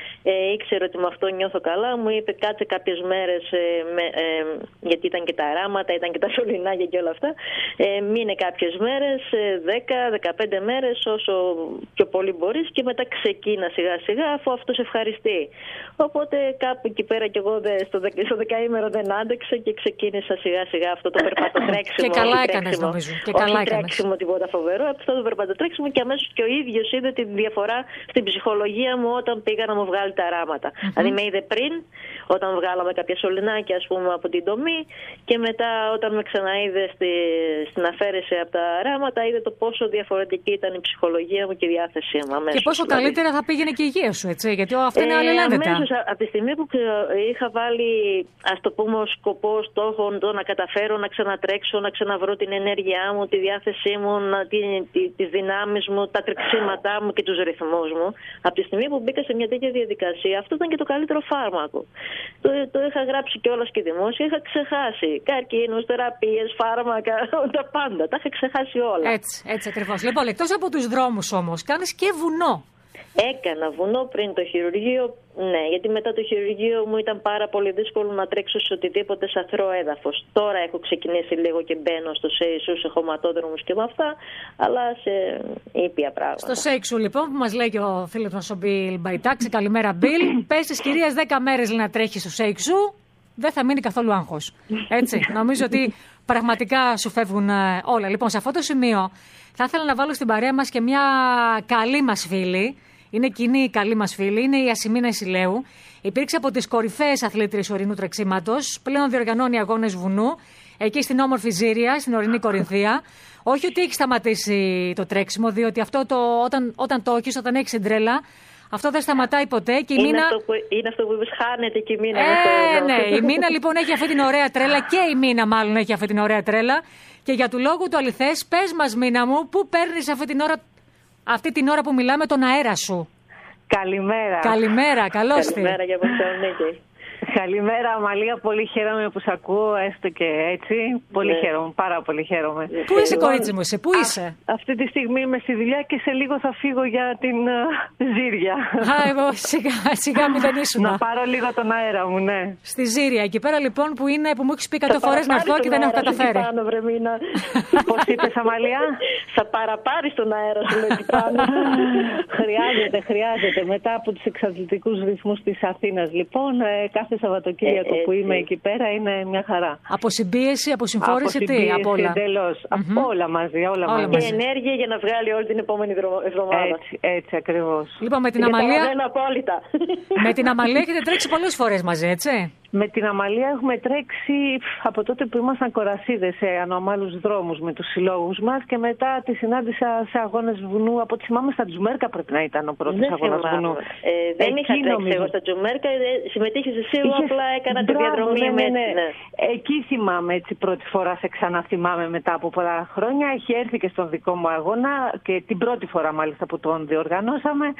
ε, ήξερε ότι με αυτό νιώθω καλά, μου είπε κάτσε κάποιες μέρες, ε, με, ε, γιατί ήταν και τα αράματα, ήταν και τα σωληνάκια και όλα αυτά, ε, μείνε κάποιες μέρες, δέκα με δεκαπέντε μέρες, όσο πιο πολύ μπορείς και μετά ξεκίνα σιγά σιγά αφού αυτός ευχαριστεί. Οπότε κάπου εκεί πέρα κι εγώ δε, στο, δεκα, στο δεκαήμερο δεν άντεξα και ξεκίνησα σιγά σιγά αυτό το περπατοτρέξιμο. Και καλά έκανες νομίζω. Και όχι καλά τρέξιμο τίποτα φοβερό, αυτό το περπατοτρέξιμο και αμέσως και ο ίδιος είδε τη διαφορά στην ψυχολογία μου όταν πήγα να μου βγάλει τα αράματα. Mm-hmm. Δηλαδή με είδε πριν, όταν βγάλαμε κάποια σωληνάκια ας πούμε από την τομή και μετά όταν με ξαναείδε στη, στην αφαίρεση από τα αράματα είδε το πόσο διαφορετική ήταν η ψυχολογία μου και η διάθεσή μου. Αμέσως, και πόσο δηλαδή καλύτερα θα πήγαινε και η υγεία σου, έτσι, γιατί αυτό είναι ε, αλληλένδετα. Αμέσως από τη στιγμή που είχα βάλει, ας το πούμε, ως σκοπό, στόχο το να καταφέρω να ξανατρέξω, να ξαναβρω την ενέργειά μου, τη διάθεσή μου, να, τη, τη, τις δυνάμεις μου, τα τρεξίματά μου και τους ρυθμούς μου. Από τη στιγμή που μπήκα σε μια τέτοια διαδικασία, αυτό ήταν και το καλύτερο φάρμακο. Το, το είχα γράψει κιόλας και δημόσια, είχα ξεχάσει καρκίνους, θεραπείες, φάρμακα, τα πάντα. Τα είχα ξεχάσει όλα. Έτσι, έτσι ακριβώς. Λοιπόν, εκτός από τους δρόμους όμως, κάνεις και βουνό. Έκανα βουνό πριν το χειρουργείο, ναι, γιατί μετά το χειρουργείο μου ήταν πάρα πολύ δύσκολο να τρέξω σε οτιδήποτε σαθρό έδαφος. Τώρα έχω ξεκινήσει λίγο και μπαίνω στο σέισου, σε χωματόδρομους και με αυτά, αλλά σε ήπια πράγματα. Στο σέιξου λοιπόν που μας λέει και ο φίλος μας ο Μπιλ Μπαϊτάξη, καλημέρα Μπιλ, πες της κυρίας δέκα μέρες να τρέχει στο σέιξου, δεν θα μείνει καθόλου άγχος. Έτσι, νομίζω ότι πραγματικά σου φεύγουν όλα. Λοιπόν, σε αυτό το σημείο θα ήθελα να βάλω στην παρέα μας και μια καλή μας φίλη. Είναι κοινή η καλή μας φίλη, είναι η Ασημίνα Ισηλαίου. Υπήρξε από τις κορυφαίες αθλήτριες ορεινού τρεξίματος. Πλέον διοργανώνει αγώνες βουνού εκεί στην όμορφη Ζήρια, στην ορεινή Κορινθία. Όχι ότι έχει σταματήσει το τρέξιμο, διότι αυτό το, όταν, όταν το έχεις, όταν έχεις τρέλα, αυτό δεν σταματάει ποτέ. Και η είναι, Μίνα... αυτό που, είναι αυτό που είπες, χάνεται και η Μίνα. Ε, ναι, η Μίνα λοιπόν έχει αυτή την ωραία τρέλα και η Μίνα μάλλον έχει αυτή την ωραία τρέλα. Και για του λόγου του αληθές, πες μας Μίνα μου, πού παίρνεις αυτή την ώρα, αυτή την ώρα που μιλάμε τον αέρα σου. Καλημέρα. Καλημέρα, καλώς τη. Καλημέρα για Θεσσαλονίκη. Καλημέρα, Αμαλία. Πολύ χαίρομαι που σε ακούω, έστω και έτσι. Πολύ ναι. χαίρομαι, πάρα πολύ χαίρομαι. Πού είσαι, κορίτσι μου, εσύ, πού είσαι? Α, αυτή τη στιγμή είμαι στη δουλειά και σε λίγο θα φύγω για την uh, Ζήρια. Α, εγώ σιγά, σιγά μηδενίσουνα. Να πάρω λίγο τον αέρα μου, ναι. Στη Ζήρια, εκεί πέρα λοιπόν που είναι, που μου έχεις πει εκατό φορές να έρθω και δεν έχω καταφέρει. Πάνω, βρε, Μίνα. Πώς είπες, Αμαλία? Θα παραπάρεις τον αέρα σου, λέει, εκεί πάνω. Χρειάζεται, χρειάζεται. Μετά από τους εξαθλητικούς ρυθμούς της Αθήνας, λοιπόν, κάθε Σαββατοκύριακο που είμαι εκεί πέρα είναι μια χαρά. Από συμπίεση, από συμφόρηση, τι, από όλα. Εντελώς. Mm-hmm. Από όλα μαζί, όλα, όλα μαζί. Και ενέργεια για να βγάλει όλη την επόμενη εβδομάδα. Έτσι, έτσι ακριβώς. Λοιπόν, με την Αμαλία. Απόλυτα. Με την Αμαλία έχετε τρέξει πολλές φορές μαζί, έτσι. Με την Αμαλία έχουμε τρέξει από τότε που ήμασταν κορασίδες σε ανωμάλους δρόμους με τους συλλόγους μας και μετά τη συνάντησα σε αγώνες βουνού. Από ό,τι θυμάμαι στα Τζουμέρκα πρέπει να ήταν ο πρώτος αγώνας βουνού. Ε, δεν είχα τρέξει εγώ στα Τζουμέρκα, συμμετείχες εσύ, εγώ απλά έκανα τη διαδρομή. Ναι, ναι, με, ναι. ναι. Εκεί θυμάμαι έτσι πρώτη φορά, σε ξαναθυμάμαι μετά από πολλά χρόνια. Έχει έρθει και στον δικό μου αγώνα και την πρώτη φορά μάλιστα που τον διοργανώσαμε.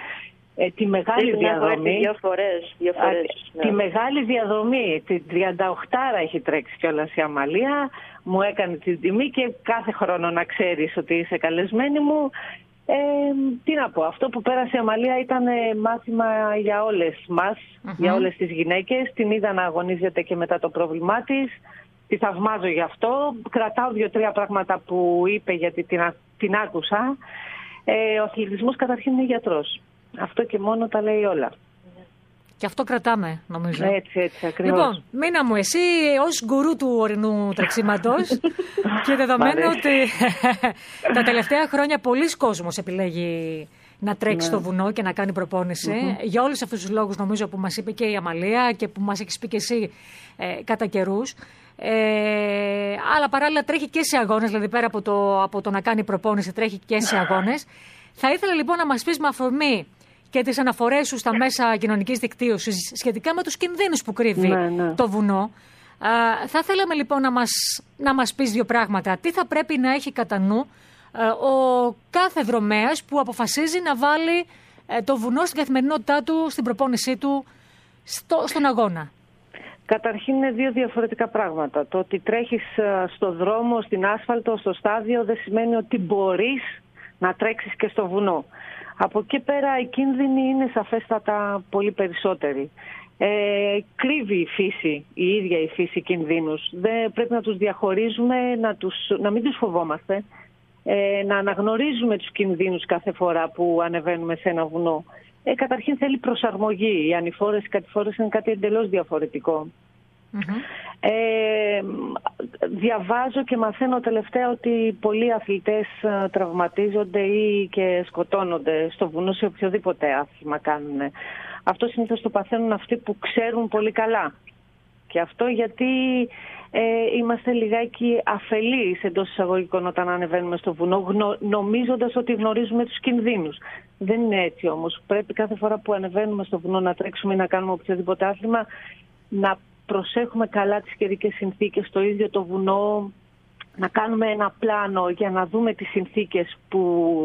ε, τη μεγάλη διαδρομή. Δύο φορές, δύο φορές, ναι. Τη μεγάλη διαδρομή, την τριάντα οκτώ έχει τρέξει κιόλας η Αμαλία, μου έκανε την τιμή και κάθε χρόνο να ξέρεις ότι είσαι καλεσμένη μου. Ε, τι να πω, αυτό που πέρασε η Αμαλία ήταν μάθημα για όλες μας, uh-huh. για όλες τις γυναίκες. Την είδα να αγωνίζεται και μετά το πρόβλημά της. Τη θαυμάζω γι' αυτό. Κρατάω δύο-τρία πράγματα που είπε γιατί την, την άκουσα. Ε, ο αθλητισμός καταρχήν είναι γιατρός. Αυτό και μόνο τα λέει όλα. Και αυτό κρατάμε, νομίζω. Έτσι, έτσι, ακριβώς. Λοιπόν, Μίνα μου, εσύ ως γκουρού του ορεινού τρεξίματος και δεδομένου ότι τα τελευταία χρόνια πολλοί κόσμος επιλέγει να τρέξει στο βουνό και να κάνει προπόνηση. Mm-hmm. Για όλους αυτούς τους λόγους, νομίζω, που μας είπε και η Αμαλία και που μας έχεις πει και εσύ ε, κατά καιρούς. Ε, αλλά παράλληλα τρέχει και σε αγώνες, δηλαδή πέρα από το, από το να κάνει προπόνηση, τρέχει και σε αγώνες. Θα ήθελα λοιπόν να μας πεις με αφορμή και τις αναφορές σου στα μέσα κοινωνικής δικτύωσης σχετικά με τους κινδύνους που κρύβει ναι, ναι. το βουνό. Α, θα θέλαμε λοιπόν να μας, να μας πεις δύο πράγματα. Τι θα πρέπει να έχει κατά νου α, ο κάθε δρομέας που αποφασίζει να βάλει α, το βουνό στην καθημερινότητά του, στην προπόνησή του, στο, στον αγώνα. Καταρχήν είναι δύο διαφορετικά πράγματα. Το ότι τρέχεις στο δρόμο, στην άσφαλτο, στο στάδιο δεν σημαίνει ότι μπορείς να τρέξεις και στο βουνό. Από εκεί πέρα οι κίνδυνοι είναι σαφέστατα πολύ περισσότεροι. Ε, κρύβει η φύση, η ίδια η φύση κινδύνους. Δεν πρέπει να τους διαχωρίζουμε, να, τους, να μην τους φοβόμαστε, ε, να αναγνωρίζουμε τους κινδύνους κάθε φορά που ανεβαίνουμε σε ένα βουνό. Ε, καταρχήν θέλει προσαρμογή. Οι ανηφόρες, οι κατηφόρες είναι κάτι εντελώς διαφορετικό. Mm-hmm. Ε, διαβάζω και μαθαίνω τελευταία ότι πολλοί αθλητές τραυματίζονται ή και σκοτώνονται στο βουνό σε οποιοδήποτε άθλημα κάνουν. Αυτό συνήθως το παθαίνουν αυτοί που ξέρουν πολύ καλά. Και αυτό γιατί ε, είμαστε λιγάκι αφελείς εντός εισαγωγικών όταν ανεβαίνουμε στο βουνό, γνω, νομίζοντας ότι γνωρίζουμε τους κινδύνους. Δεν είναι έτσι όμως. Πρέπει κάθε φορά που ανεβαίνουμε στο βουνό να τρέξουμε ή να κάνουμε οποιοδήποτε άθλημα να προσέχουμε καλά τις καιρικές συνθήκες στο ίδιο το βουνό, να κάνουμε ένα πλάνο για να δούμε τις συνθήκες που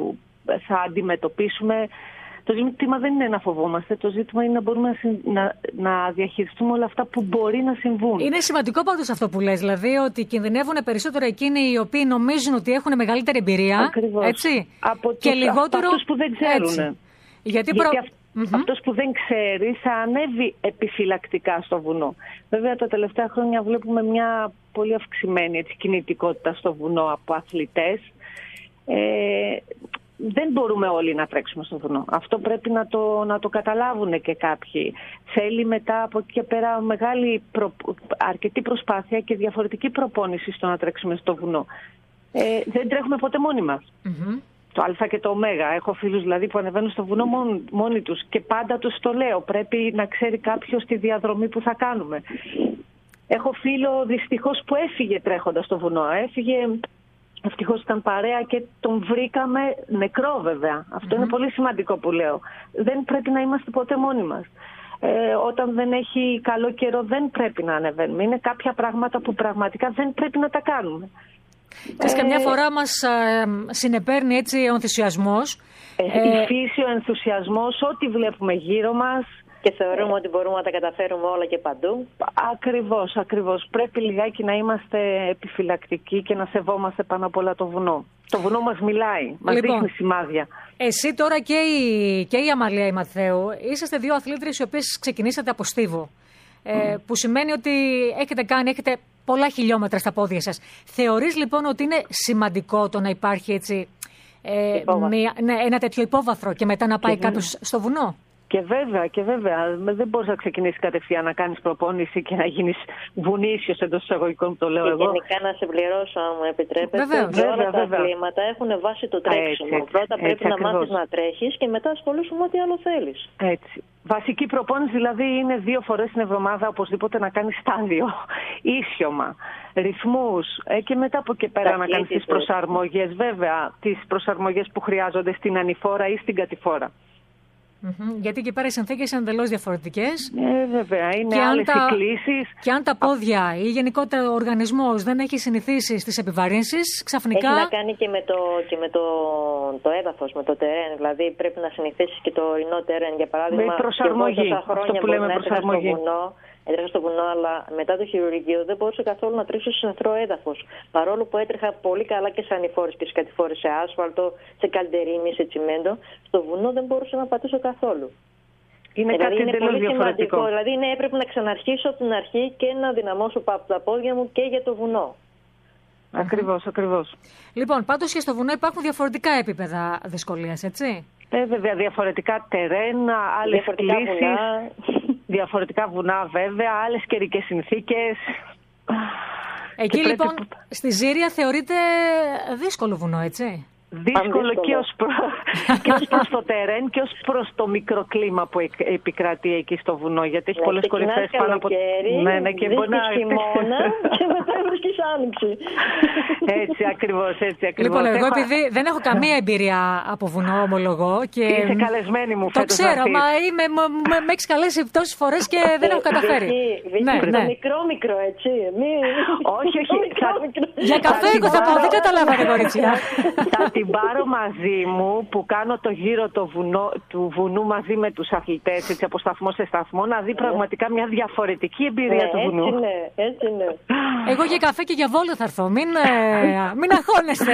θα αντιμετωπίσουμε. Το ζήτημα δεν είναι να φοβόμαστε, το ζήτημα είναι να μπορούμε να, να, να διαχειριστούμε όλα αυτά που μπορεί να συμβούν. Είναι σημαντικό πάντως αυτό που λες, δηλαδή ότι κινδυνεύουν περισσότερο εκείνοι οι οποίοι νομίζουν ότι έχουν μεγαλύτερη εμπειρία. Ακριβώς. Έτσι. Από τους, και λιγότερο αυτούς που δεν ξέρουν. Γιατί, Γιατί προ... αυ... mm-hmm. αυτός που δεν ξέρει θα ανέβει επιφυλακτικά στο βουνό. Βέβαια τα τελευταία χρόνια βλέπουμε μια πολύ αυξημένη έτσι, κινητικότητα στο βουνό από αθλητές. Ε, δεν μπορούμε όλοι να τρέξουμε στο βουνό. Αυτό πρέπει να το, να το καταλάβουν και κάποιοι. Θέλει μετά από εκεί και πέρα μεγάλη προ... αρκετή προσπάθεια και διαφορετική προπόνηση στο να τρέξουμε στο βουνό. Ε, δεν τρέχουμε ποτέ μόνοι μας. Mm-hmm. Το α και το ω. Έχω φίλους δηλαδή που ανεβαίνουν στο βουνό μόνοι, μόνοι τους και πάντα τους το λέω. Πρέπει να ξέρει κάποιος τη διαδρομή που θα κάνουμε. Έχω φίλο δυστυχώς που έφυγε τρέχοντας στο βουνό. Έφυγε, ευτυχώς ήταν παρέα και τον βρήκαμε νεκρό βέβαια. Αυτό mm-hmm. είναι πολύ σημαντικό που λέω. Δεν πρέπει να είμαστε ποτέ μόνοι μας. Ε, όταν δεν έχει καλό καιρό δεν πρέπει να ανεβαίνουμε. Είναι κάποια πράγματα που πραγματικά δεν πρέπει να τα κάνουμε. Και ε, καμιά φορά μας ε, συνεπέρνει έτσι ο ενθουσιασμός. Ε, ε, η φύση, ο ενθουσιασμός, ό,τι βλέπουμε γύρω μας. Και θεωρούμε ότι μπορούμε να τα καταφέρουμε όλα και παντού. Ακριβώς, ακριβώς. Πρέπει λιγάκι να είμαστε επιφυλακτικοί και να σεβόμαστε πάνω απ' όλα το βουνό. Το βουνό μας μιλάει, μας λοιπόν, δείχνει σημάδια. Εσύ τώρα και η, και η Αμαλία η Μαθαίου είσαστε δύο αθλήτριες οι οποίες ξεκινήσατε από στίβο. Ε, mm. Που σημαίνει ότι έχετε κάνει, έχετε πολλά χιλιόμετρα στα πόδια σας. Θεωρείς λοιπόν ότι είναι σημαντικό το να υπάρχει έτσι ε, μια, ναι, ένα τέτοιο υπόβαθρο και μετά να πάει κάποιος στο βουνό? Και βέβαια, και βέβαια. Δεν μπορείς να ξεκινήσεις κατευθείαν να κάνεις προπόνηση και να γίνεις βουνίσιος εντός εισαγωγικών που το λέω και εγώ. Γενικά να σε πληρώσω, αν μου επιτρέπετε. Βεβαίως, βέβαια, όλα βέβαια, τα αθλήματα έχουν βάση το τρέξιμο. Έτσι, έτσι, Πρώτα έτσι, πρέπει ακριβώς. να μάθεις να τρέχεις και μετά ασχολήσου με ό,τι άλλο θέλεις. Έτσι. Βασική προπόνηση δηλαδή είναι δύο φορές την εβδομάδα οπωσδήποτε να κάνεις στάδιο, ίσιωμα, ρυθμούς ε, και μετά από εκεί πέρα να κάνεις τις προσαρμογές, βέβαια, τις προσαρμογές που χρειάζονται στην ανηφόρα ή στην κατηφόρα. Mm-hmm. Γιατί εκεί πέρα οι συνθήκες είναι εντελώς διαφορετικές. Ε, βέβαια, είναι άλλες τα... οι κλήσεις. Και αν τα πόδια ή γενικότερα ο οργανισμός δεν έχει συνηθίσει στις επιβαρύνσεις, ξαφνικά. Έχει να κάνει και με το, και με το, το έδαφος, με το τερέν. Δηλαδή πρέπει να συνηθίσεις και το ορεινό τερέν. Για παράδειγμα, με προσαρμογή. Αυτό που λέμε προσαρμογή. Έτρεχα στο βουνό, αλλά μετά το χειρουργείο δεν μπορούσα καθόλου να τρέξω σε αθρό έδαφος. Παρόλο που έτρεχα πολύ καλά και σε ανηφόρες και σε κατηφόρες, σε άσφαλτο, σε καλντερίνη, σε τσιμέντο, στο βουνό δεν μπορούσα να πατήσω καθόλου. Είναι δηλαδή, κάτι είναι πολύ διαφορετικό. Σημαντικό. Δηλαδή, ναι, έπρεπε να ξαναρχίσω από την αρχή και να δυναμώσω τα πόδια μου και για το βουνό. Ακριβώς, ακριβώς. Λοιπόν, πάντως και στο βουνό υπάρχουν διαφορετικά επίπεδα δυσκολίας, έτσι. Ε, βέβαια, διαφορετικά τερένα, άλλες κλήσεις, διαφορετικά βουνά βέβαια, άλλες καιρικές συνθήκες. Εκεί πρέπει... λοιπόν, στη Ζήρια θεωρείται δύσκολο βουνό, έτσι. Δύσκολο και ως, προ... και ως προς το τερέν και ως προς το μικροκλίμα που επικρατεί εκεί στο βουνό. Γιατί έχει ναι, πολλές κορυφές πάνω από... Ναι, ναι, και μπορεί να... χειμώνα και μετά βρίσκεις άνοιξη. Έτσι ακριβώς, έτσι ακριβώς. Λοιπόν, εγώ επειδή δεν έχω καμία εμπειρία από βουνό, ομολογώ. Και... Είσαι καλεσμένη μου το φέτος. Το ξέρω, μα είμαι, με, με έχεις καλέσει τόσες φορές και δεν έχω καταφέρει. Ναι, ναι. Μικρό, μικρό, έτσι. Όχι, όχι. Για καφέ εγώ θα πω, δεν καταλάβατε, κορίτσια. Την πάρω μαζί μου που κάνω το γύρο το βουνό, του βουνού μαζί με τους αθλητές, έτσι από σταθμό σε σταθμό, να δει πραγματικά μια διαφορετική εμπειρία ναι, του βουνού. Έτσι ναι, έτσι ναι. Εγώ για καφέ και για βόλο θα έρθω. Μην, ε, μην αγχώνεστε.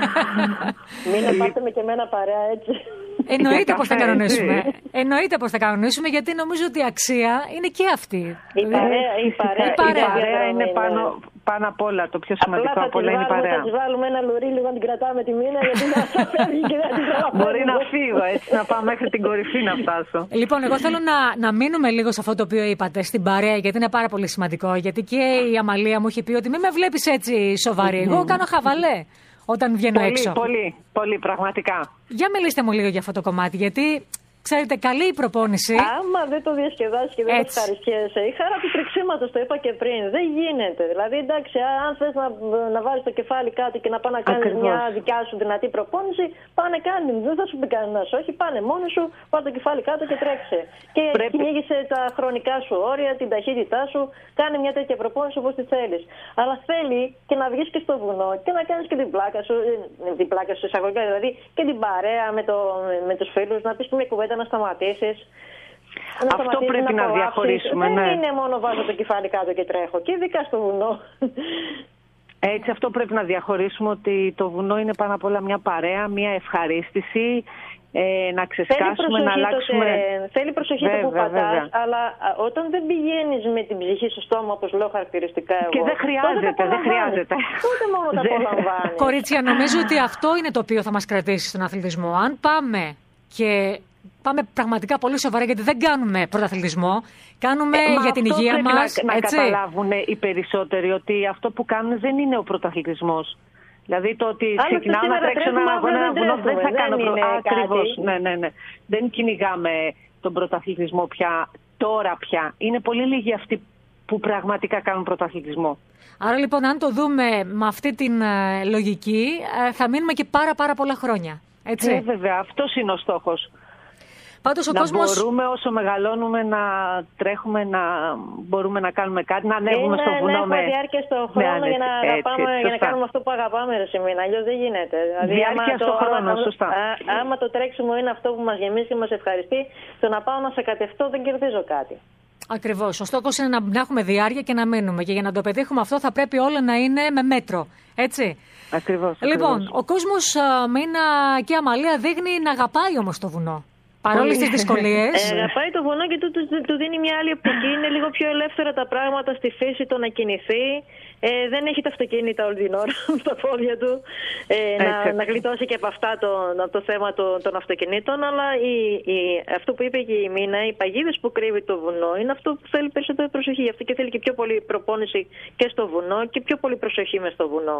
Μην πάτε με και εμένα παρέα, έτσι. Εννοείται πως θα κανονίσουμε. Εννοείται πως θα κανονίσουμε, γιατί νομίζω ότι η αξία είναι και αυτή. Η παρέα, η παρέα, η παρέα, η παρέα είναι πάνω, πάνω απ' όλα. Το πιο σημαντικό απ' όλα είναι η παρέα. Θα της βάλουμε ένα λουρί λίγο να την κρατάμε τη μήνα, γιατί να φεύγει και να την τραβάμε. Μπορεί να φύγω έτσι, να πάω μέχρι την κορυφή να φτάσω. Λοιπόν, εγώ θέλω να, να μείνουμε λίγο σε αυτό το οποίο είπατε, στην παρέα, γιατί είναι πάρα πολύ σημαντικό. Γιατί και η Αμαλία μου έχει πει ότι μην με βλέπεις έτσι σοβαρή. Εγώ κάνω χαβαλέ όταν βγαίνω πολύ, έξω. Πολύ, πολύ, πραγματικά. Για μιλήστε μου λίγο για αυτό το κομμάτι, γιατί ξέρετε, καλή η προπόνηση. Άμα δεν το διασκεδάσει και δεν το ευχαριστιέσαι. Η χαρά του τρεξίματος, το είπα και πριν. Δεν γίνεται. Δηλαδή, εντάξει, αν θες να, να βάλεις το κεφάλι κάτω και να πάει να κάνεις μια δικιά σου δυνατή προπόνηση, πάνε κάνει. Δεν θα σου πει κανένας όχι. Πάνε μόνοι σου, πάρ' το κεφάλι κάτω και τρέξε. Και Πρέπει... κυνήγησε τα χρονικά σου όρια, την ταχύτητά σου. Κάνε μια τέτοια προπόνηση όπως τη θέλεις. Αλλά θέλει και να βγεις και στο βουνό και να κάνεις και την πλάκα σου, την πλάκα σου εισαγωγικά, δηλαδή και την παρέα με, το, με τους φίλους, να πεις μια κουβέντα, να σταματήσεις. Να Αυτό σταματήσεις, πρέπει να, να διαχωρίσουμε. Δεν ναι. είναι μόνο βάζω το κεφάλι κάτω και τρέχω, και ειδικά στο βουνό. Έτσι, αυτό πρέπει να διαχωρίσουμε, ότι το βουνό είναι πάνω απ' όλα μια παρέα, μια ευχαρίστηση. Ε, να ξεσκάσουμε, να αλλάξουμε. Το, θέλει προσοχή βέβαια, το που πατάς, αλλά όταν δεν πηγαίνεις με την ψυχή στο στόμα, όπως λέω χαρακτηριστικά εγώ. Και δεν χρειάζεται, δεν χρειάζεται. Ούτε μόνο τα απολαμβάνεις. Κορίτσια, νομίζω ότι αυτό είναι το οποίο θα μας κρατήσει στον αθλητισμό. Αν πάμε και πάμε πραγματικά πολύ σοβαρά, γιατί δεν κάνουμε πρωταθλητισμό, κάνουμε ε, για την υγεία μας. Να, να καταλάβουν οι περισσότεροι ότι αυτό που κάνουν δεν είναι ο πρωταθλητισμός. Δηλαδή το ότι ξεκινάω να τρέξω έναν αγώνα, ένα βουνό, δεν θα κάνω πρωταθλητισμό. Ακριβώς, ναι, ναι, ναι. Δεν κυνηγάμε τον πρωταθλητισμό πια, τώρα πια. Είναι πολύ λίγοι αυτοί που πραγματικά κάνουν πρωταθλητισμό. Άρα λοιπόν, αν το δούμε με αυτή την ε, λογική, ε, θα μείνουμε και πάρα πάρα πολλά χρόνια. Έτσι. Ε, βέβαια, αυτός είναι ο στόχος. Πάντως, ο να κόσμος... μπορούμε όσο μεγαλώνουμε να τρέχουμε, να μπορούμε να κάνουμε κάτι, να ανέβουμε στο βουνό. Να έχουμε διάρκεια στον χρόνο ναι, για, να, έτσι, να, πάμε, έτσι, για να κάνουμε αυτό που αγαπάμε, ρε Σιμίνα. Αλλιώς δεν γίνεται. Δηλαδή, διάρκεια στον χρόνο, άμα, σωστά. Άμα, άμα το τρέξιμο είναι αυτό που μας γεμίζει και μας ευχαριστεί, το να πάω να σε κατευτώ δεν κερδίζω κάτι. Ακριβώς. Ο στόχος είναι να, να έχουμε διάρκεια και να μείνουμε. Και για να το πετύχουμε αυτό θα πρέπει όλα να είναι με μέτρο. Έτσι. Ακριβώς. Λοιπόν, ακριβώς. ο κόσμος Μίνα και Αμαλία δείχνει να αγαπάει όμως το βουνό. Παρόλες τις δυσκολίες. Ε, αγαπάει το βουνό και του, του, του δίνει μια άλλη οπτική. Είναι λίγο πιο ελεύθερα τα πράγματα στη φύση, το να κινηθεί. Ε, δεν έχει τα αυτοκίνητα όλη την ώρα στα πόδια του. Ε, να, να γλιτώσει και από αυτά το, από το θέμα το, των αυτοκινήτων. Αλλά η, η, αυτό που είπε και η Μίνα, οι παγίδες που κρύβει το βουνό, είναι αυτό που θέλει περισσότερη προσοχή. Γι' αυτό και θέλει και πιο πολύ προπόνηση και στο βουνό και πιο πολύ προσοχή μες στο βουνό.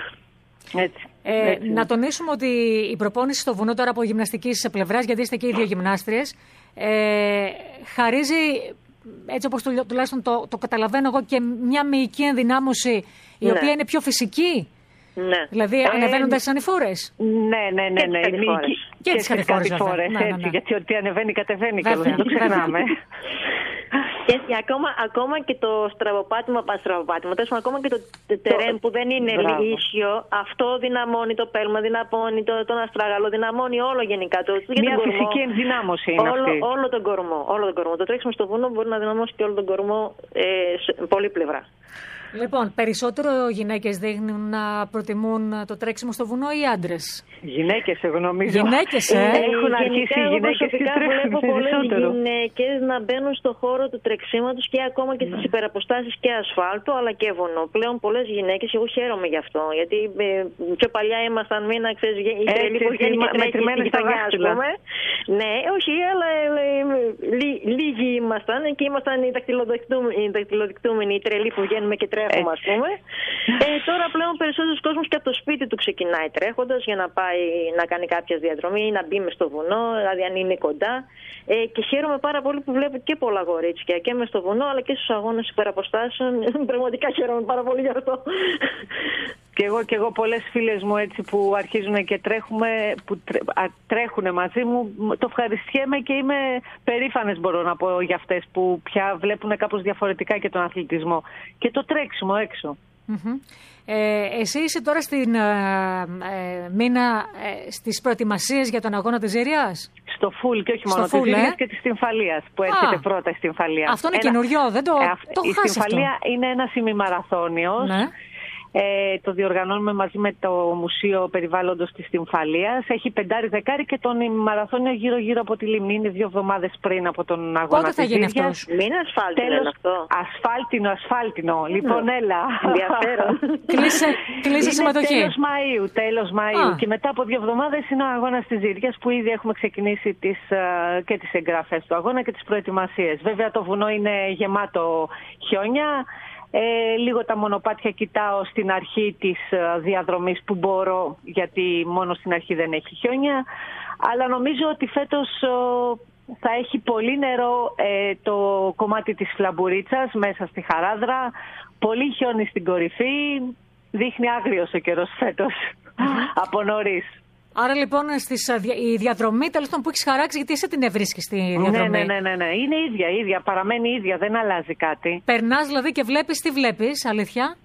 Έτσι, ε, έτσι. Να τονίσουμε ότι η προπόνηση στο βουνό τώρα από γυμναστικής πλευράς, γιατί είστε και οι δύο γυμνάστριες, ε, χαρίζει, έτσι όπως το, τουλάχιστον το, το καταλαβαίνω εγώ, και μια μυϊκή ενδυνάμωση η ναι. οποία είναι πιο φυσική. Ναι. Δηλαδή ε, ανεβαίνοντας τις ανηφόρες. Ναι, ναι, ναι. ναι. Και, μυϊκή, Και, και στις κατηφόρες, ναι, ναι, ναι. γιατί ό,τι ανεβαίνει κατεβαίνει και δεν το ξεχνάμε. Και ακόμα, ακόμα και το στραβοπάτημα, πα στραβοπάτημα, τέλος ακόμα και το τερέν που δεν είναι ίσιο, αυτό δυναμώνει το πέλμα, δυναμώνει το, τον αστράγαλο, δυναμώνει όλο γενικά. Το, Μια φυσική κορμό, ενδυνάμωση είναι όλο, αυτή. Όλο τον κορμό, όλο τον κορμό. Το τρέξιμο στο βουνό μπορεί να δυναμώσει και όλο τον κορμό ε, σε πολλή πλευρά. Λοιπόν, περισσότερο γυναίκες δείχνουν να προτιμούν το τρέξιμο στο βουνό ή άντρες? Γυναίκες, εγώ νομίζω. Γυναίκες, ε. Έχουν αρχίσει οι γυναίκες και βλέπω πολλές γυναίκες να μπαίνουν στο χώρο του τρεξίματος και ακόμα και στις ναι. υπεραποστάσεις και ασφάλτου αλλά και βουνό. Πλέον πολλές γυναίκες, εγώ χαίρομαι γι' αυτό. Γιατί ε, πιο παλιά ήμασταν μήνα, ξέρεις, η τρελή που βγαίνει και τρέχει στην γειτονιά, ας πούμε. Ναι, όχι, αλλά ε, λί, λίγοι ήμασταν και ήμασταν οι δακτυλοδεικτούμενοι, οι τρελοί που βγαίνουμε και τρέχουμε, ας πούμε. Ε, τώρα πλέον περισσότερος κόσμος και από το σπίτι του ξεκινάει τρέχοντας για να πάει να κάνει κάποια διαδρομή ή να μπει μες στο βουνό, δηλαδή αν είναι κοντά. Ε, και χαίρομαι πάρα πολύ που βλέπω και πολλά γορίτσια και μες στο βουνό αλλά και στους αγώνες υπεραποστάσεων. Πραγματικά χαίρομαι πάρα πολύ γι' αυτό. Και εγώ και εγώ πολλές φίλες μου έτσι που αρχίζουν και τρέχουμε, που τρέχουν μαζί μου, το ευχαριστιέμαι και είμαι περήφανες, μπορώ να πω, για αυτές που πια βλέπουν κάπως διαφορετικά και τον αθλητισμό και το τρέξιμο έξω. Mm-hmm. Ε, εσύ είσαι τώρα στην ε, ε, μήνα ε, στις προετοιμασίες για τον αγώνα της Ζήριας? Στο φουλ και όχι μόνο της Ζήριας ε? και της Στυμφαλίας που έρχεται Α, πρώτα στη Στυμφαλία. Αυτό είναι ένα... καινούριο, δεν το, ε, το η Στυμφαλία είναι ένας ημιμαραθώνιος. Ναι. Ε, το διοργανώνουμε μαζί με το Μουσείο Περιβάλλοντος της Στυμφαλίας. Έχει πεντάρι δεκάρι και τον μαραθώνιο γύρω-γύρω από τη λίμνη. Είναι δύο εβδομάδες πριν από τον αγώνα. Πότε θα της γίνει Ζήριας. αυτός? Μην ασφάλτινο Τέλος, αυτό. Ασφάλτινο, ασφάλτινο. Λοιπόν, έλα. Ενδιαφέρον. Κλείσε, κλείσε συμμετοχή. Τέλος Μαΐου, τέλος Μαΐου. Α. Και μετά από δύο εβδομάδες είναι ο αγώνας της Ζήριας που ήδη έχουμε ξεκινήσει τις, και τις εγγραφές του αγώνα και τις προετοιμασίες. Βέβαια το βουνό είναι γεμάτο χιόνια. Ε, λίγο τα μονοπάτια κοιτάω στην αρχή της διαδρομής που μπορώ, γιατί μόνο στην αρχή δεν έχει χιόνια. Αλλά νομίζω ότι φέτος ο, θα έχει πολύ νερό ε, το κομμάτι της Φλαμπουρίτσας μέσα στη Χαράδρα. Πολύ χιόνι στην κορυφή. Δείχνει άγριος ο καιρός φέτος από νωρίς. Άρα λοιπόν στις, η διαδρομή τέλος πάντων που έχεις χαράξει, γιατί εσύ την ευρίσκεις τη διαδρομή. Ναι, ναι, ναι, ναι. Είναι ίδια, ίδια. Παραμένει ίδια, δεν αλλάζει κάτι. Περνάς δηλαδή και βλέπεις, τι βλέπεις, αλήθεια?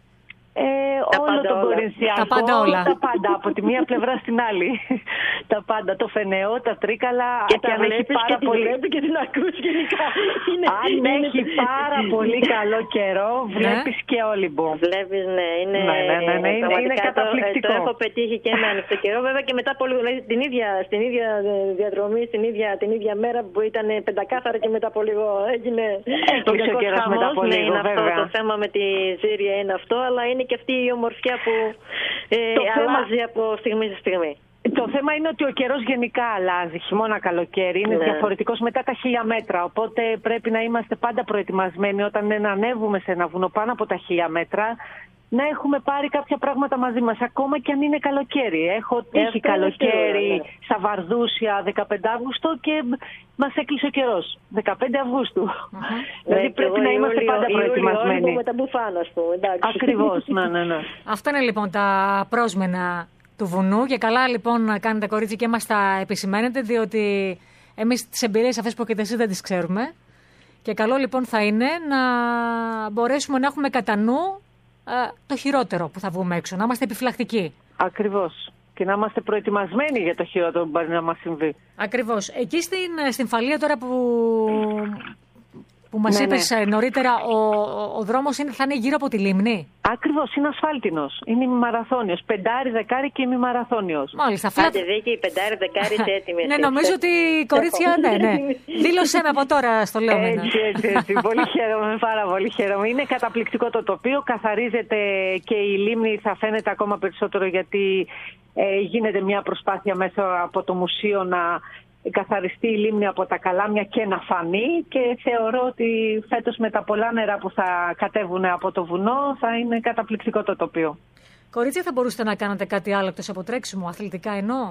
Ε, όλο το κορινθιακό, τα πάντα όλα. Τα πάντα, από τη μία πλευρά στην άλλη. Τα πάντα, το φενεό, τα τρίκαλα. Και τα αν βλέπεις έχει πάρα και πολύ... την και την ακούς γενικά. Είναι, αν είναι... έχει πάρα πολύ καλό καιρό, βλέπεις και Όλυμπο. Βλέπεις, ναι, είναι, ναι, ναι, ναι, ναι, είναι, είναι καταπληκτικό. Το, το έχω πετύχει και με ανοιχτό καιρό, βέβαια και μετά πολύ, δηλαδή, την, ίδια, στην ίδια διαδρομή, στην ίδια, την ίδια μέρα που ήταν πεντακάθαρα και μετά από λίγο έγινε Έκλεισε ο καιρός μετά από λίγο, ναι, βέβαια. Αυτό, το θέμα με τη Ζήρια είναι αυτό, αλλά είναι και αυτή η ομορφιά που ε, αλλάζει από στιγμή σε στιγμή. Το θέμα είναι ότι ο καιρός γενικά αλλάζει, χειμώνα, καλοκαίρι, είναι ναι. διαφορετικός μετά τα χίλια μέτρα, οπότε πρέπει να είμαστε πάντα προετοιμασμένοι όταν ανέβουμε σε ένα βουνό πάνω από τα χίλια μέτρα, να έχουμε πάρει κάποια πράγματα μαζί μας, ακόμα και αν είναι καλοκαίρι. Έχω τύχει καλοκαίρι ναι. στα Βαρδούσια δεκαπέντε Αυγούστου και μας έκλεισε ο καιρός. δεκαπέντε Αυγούστου. Uh-huh. Δηλαδή ναι, πρέπει να είμαστε Ιούλιο, πάντα προετοιμασμένοι. Με τα μπουφάνα, ας πούμε. Ακριβώς, ναι, ναι, ναι. Αυτά είναι λοιπόν τα πρόσμενα του βουνού και καλά λοιπόν να κάνετε κορίτσι και μας τα επισημαίνετε, διότι εμείς τις εμπειρίες αυτές που έχετε εσείς δεν τις ξέρουμε και καλό λοιπόν θα είναι να μπορέσουμε να έχουμε κατά νου ε, το χειρότερο που θα βγούμε έξω, να είμαστε επιφυλακτικοί. Ακριβώς. Και να είμαστε προετοιμασμένοι για το χειρότερο που μπορεί να μας συμβεί. Ακριβώς. Εκεί στην, στην Φαλία τώρα που... που μας ναι, είπες ναι. νωρίτερα, ο, ο δρόμος είναι, θα είναι γύρω από τη λίμνη. Ακριβώς, είναι ασφάλτινος. Είναι ημιμαραθώνιος. Πεντάρι, δεκάρι και ημιμαραθώνιος. Μάλιστα. Άντε δίκη, η πεντάρι, δεκάρι είσαι έτοιμη. Ναι, νομίζω ότι κορίτσια, ναι, ναι. Δήλωσέ με από τώρα στο λέω. Έτσι, έτσι, έτσι. Πολύ χαίρομαι, πάρα πολύ χαίρομαι. Είναι καταπληκτικό το τοπίο. Καθαρίζεται και η λίμνη θα φαίνεται ακόμα περισσότερο γιατί ε, γίνεται μια προσπάθεια μέσα από το μουσείο να καθαριστεί η λίμνη από τα καλάμια και να φανεί και θεωρώ ότι φέτος με τα πολλά νερά που θα κατέβουν από το βουνό θα είναι καταπληκτικό το τοπίο. Κορίτσια, θα μπορούσατε να κάνετε κάτι άλλο εκτός από τρέξιμο, αθλητικά εννοώ?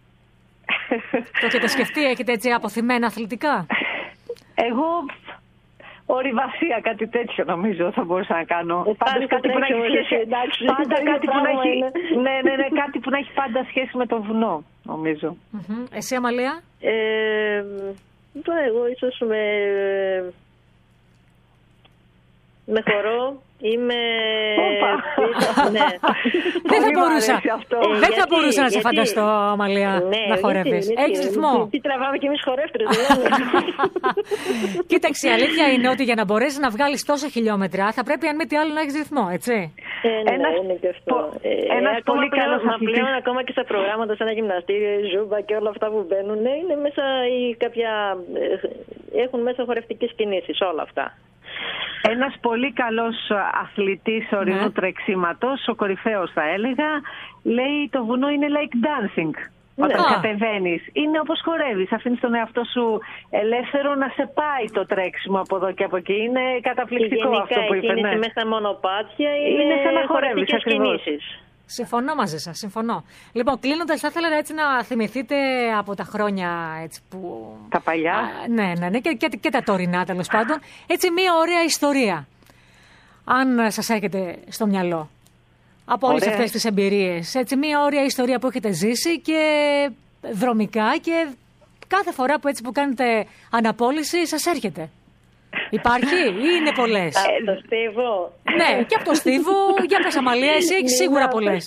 Το έχετε σκεφτεί, έχετε έτσι αποθυμένα αθλητικά? Εγώ ορειβασία, κάτι τέτοιο νομίζω θα μπορούσα να κάνω. Ε, Πάντως κάτι που να έχει σχέση, πάντα κάτι που να έχει, ναι, ναι, ναι, κάτι που να έχει πάντα σχέση με το βουνό. νομίζω. Mm-hmm. Εσύ, Αμαλία? Ε, εγώ ίσως με, με χορό. Είμαι. Ναι. Δεν θα μπορούσα. Ε, Δεν θα μπορούσα να σε φανταστώ, Αμαλία, ναι, να χορεύεις. Έχεις ρυθμό. Τι τραβάμε κι εμείς χορεύτρες. Κοίταξε, η αλήθεια είναι ότι για να μπορέσεις να βγάλεις τόσα χιλιόμετρα θα πρέπει αν μη τι άλλο να έχεις ρυθμό, έτσι. Ε, ναι, ένας, είναι και αυτό. Ε, ένας ακόμα πολύ καλός πλέον, αθλητής. Πλέον ακόμα και στα προγράμματα σαν ένα γυμναστήριο, η ζούμπα και όλα αυτά που μπαίνουν, ναι, είναι μέσα ή κάποια, έχουν μέσα χορευτικές κινήσεις, όλα αυτά. Ένας πολύ καλός αθλητής ορεινού ναι. τρεξίματος, ο κορυφαίος θα έλεγα, λέει το βουνό είναι like dancing. Ναι. Όταν κατεβαίνεις, είναι όπως χορεύεις. Αφήνεις τον εαυτό σου ελεύθερο να σε πάει το τρέξιμο από εδώ και από εκεί. Είναι καταπληκτικό αυτό που είπε. Ναι. Μέσα στα μονοπάτια είναι, είναι σαν να χορεύεις ακριβώς. Συμφωνώ μαζί σας, συμφωνώ. Λοιπόν, κλείνοντας, θα ήθελα έτσι να θυμηθείτε από τα χρόνια έτσι, που... Τα παλιά. Α, ναι, ναι, ναι, και, και, και τα τωρινά τέλος πάντων. Έτσι, μία ωραία ιστορία, αν σας έρχεται στο μυαλό, από όλες αυτές τις εμπειρίες. Έτσι, μία ωραία ιστορία που έχετε ζήσει και δρομικά και κάθε φορά που, έτσι, που κάνετε αναπόλυση σας έρχεται. Υπάρχει ή είναι πολλές? Από το Στίβο. Ναι, και από το Στίβο. Για πες, Αμαλία, εσύ έχεις σίγουρα πολλές.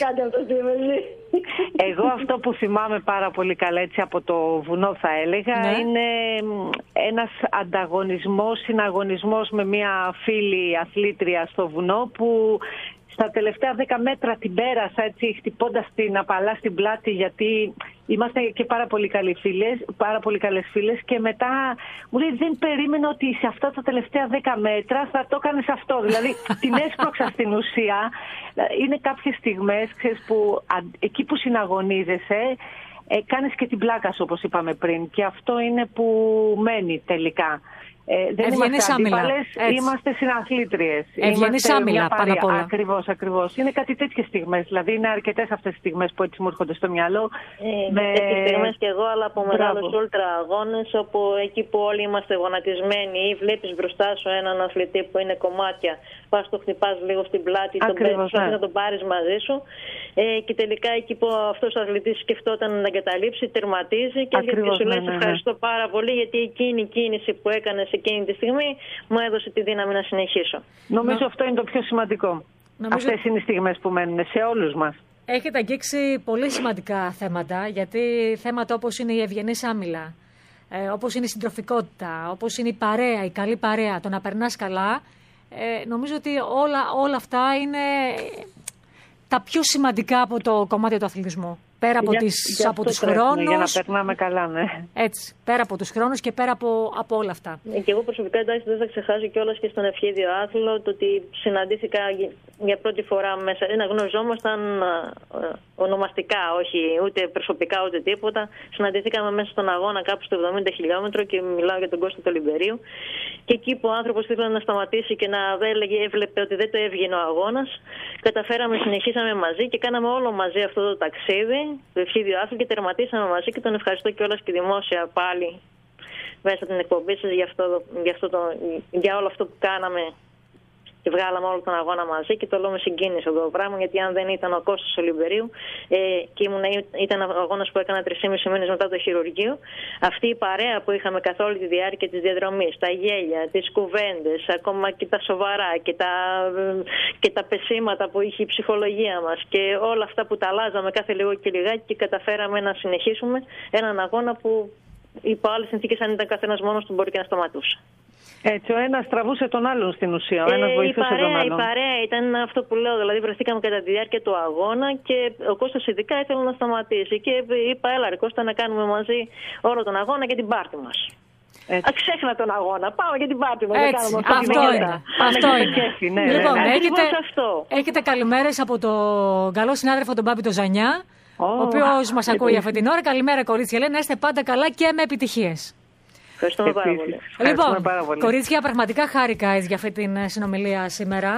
Εγώ αυτό που θυμάμαι πάρα πολύ καλά έτσι από το βουνό θα έλεγα ναι. είναι ένας ανταγωνισμός, συναγωνισμός με μια φίλη αθλήτρια στο βουνό που στα τελευταία δέκα μέτρα την πέρασα έτσι χτυπώντας την απαλά στην πλάτη γιατί είμαστε και πάρα πολύ καλοί φίλες, πάρα πολύ καλές φίλες και μετά μου λέει δεν περίμενα ότι σε αυτά τα τελευταία δέκα μέτρα θα το έκανες αυτό. Δηλαδή την έσπρωξα στην ουσία. Είναι κάποιες στιγμές ξέρεις, που εκεί που συναγωνίζεσαι ε, κάνεις και την πλάκα σου όπως είπαμε πριν και αυτό είναι που μένει τελικά. Ε, δεν είμαστε αντίπαλες, είμαστε συναθλήτριες. Ευγενείς άμυλα πάνω απ' όλα. Ακριβώς, ακριβώς. Είναι κάτι τέτοιες στιγμές. Δηλαδή είναι αρκετές αυτές τις στιγμές που έτσι μου έρχονται στο μυαλό. Ε, με... Τέτοιες στιγμές και εγώ, αλλά από μεγάλους ούλτρα αγώνες, όπου εκεί που όλοι είμαστε γονατισμένοι ή βλέπεις μπροστά σου έναν αθλητή που είναι κομμάτια, πας το χτυπάς λίγο στην πλάτη, τον παίρνεις ναι. να τον πάρεις μαζί σου. Ε, και τελικά εκεί που αυτός ο αθλητής σκεφτόταν να εγκαταλείψει, τερματίζει και σου λέει: ναι, ναι. ευχαριστώ πάρα πολύ γιατί εκείνη η κίνηση που έκανες εκείνη τη στιγμή μου έδωσε τη δύναμη να συνεχίσω. Νομίζω Νο... αυτό είναι το πιο σημαντικό. Νομίζω... Αυτές είναι οι στιγμές που μένουν σε όλους μας. Έχετε αγγίξει πολύ σημαντικά θέματα, γιατί θέματα όπως είναι η ευγενής άμυλα, ε, όπως είναι η συντροφικότητα, όπως είναι η παρέα, η καλή παρέα, το να περνάς καλά, ε, νομίζω ότι όλα, όλα αυτά είναι τα πιο σημαντικά από το κομμάτι του αθλητισμού. Πέρα από, για, τις, για από τους τρέχουμε, χρόνους. Για να περνάμε καλά, ναι. Έτσι. Πέρα από τους χρόνους και πέρα από, από όλα αυτά. Και εγώ προσωπικά εντάξει, δεν θα ξεχάσω κιόλας και στον ευχίδιο άθλο το ότι συναντήθηκα για πρώτη φορά μέσα. Να γνωριζόμασταν ονομαστικά, όχι ούτε προσωπικά ούτε τίποτα. Συναντηθήκαμε μέσα στον αγώνα κάπου στο εβδομήντα χιλιόμετρο και μιλάω για τον Κώστα του Λιμπερίου. Και εκεί που ο άνθρωπος ήθελε να σταματήσει και να έλεγε, έβλεπε ότι δεν το έβγαινε ο αγώνας, καταφέραμε, συνεχίσαμε μαζί και κάναμε όλο μαζί αυτό το ταξίδι, το ευχίδιο άθλο, και τερματίσαμε μαζί και τον ευχαριστώ κιόλας και δημόσια πάλι μέσα από την εκπομπή σας για, αυτό, για, αυτό το, για όλο αυτό που κάναμε και βγάλαμε όλο τον αγώνα μαζί και το λέω με συγκίνηση αυτό το πράγμα, γιατί αν δεν ήταν ο Κώστας ο Λιμπερίου ε, και ήμουν, ήταν ο αγώνας που έκανα τρεις και μισό μήνες μετά το χειρουργείο, αυτή η παρέα που είχαμε καθ' όλη τη διάρκεια της διαδρομής, τα γέλια, τις κουβέντες, ακόμα και τα σοβαρά και τα, και τα πεσήματα που είχε η ψυχολογία μας και όλα αυτά που τα αλλάζαμε κάθε λίγο και λιγάκι και καταφέραμε να συνεχίσουμε έναν αγώνα που υπό άλλες συνθήκες, αν ήταν καθένας μόνος του, μπορεί και να σταματούσε. Έτσι, ο ένας τραβούσε τον άλλον στην ουσία, ο ένας ε, βοηθούσε παρέα, τον άλλον. Η παρέα ήταν αυτό που λέω, δηλαδή βρεθήκαμε κατά τη διάρκεια του αγώνα και ο Κώστας ειδικά ήθελε να σταματήσει και είπα, έλα ρε Κώστα, να κάνουμε μαζί όλο τον αγώνα και την πάρτι μας. Αξέχνα τον αγώνα, πάμε για την πάρτι μας. Έτσι, αυτό, αυτό είναι. Αυτό είναι. Κέφι, ναι, λοιπόν, ναι, ναι. έχετε, αυτό. έχετε καλημέρες από τον καλό συνάδελφο τον Μπάμπη τον Ζανιά, oh, ο οποίος μας ακούει αυτή την ώρα. Καλημέρα κορίτσια, λέει, να είστε πάντα καλά και με επιτυχίες. Ευχαριστούμε πάρα πολύ. Λοιπόν, πάρα πολύ. Κορίτσια, πραγματικά χάρηκα για αυτή την συνομιλία σήμερα.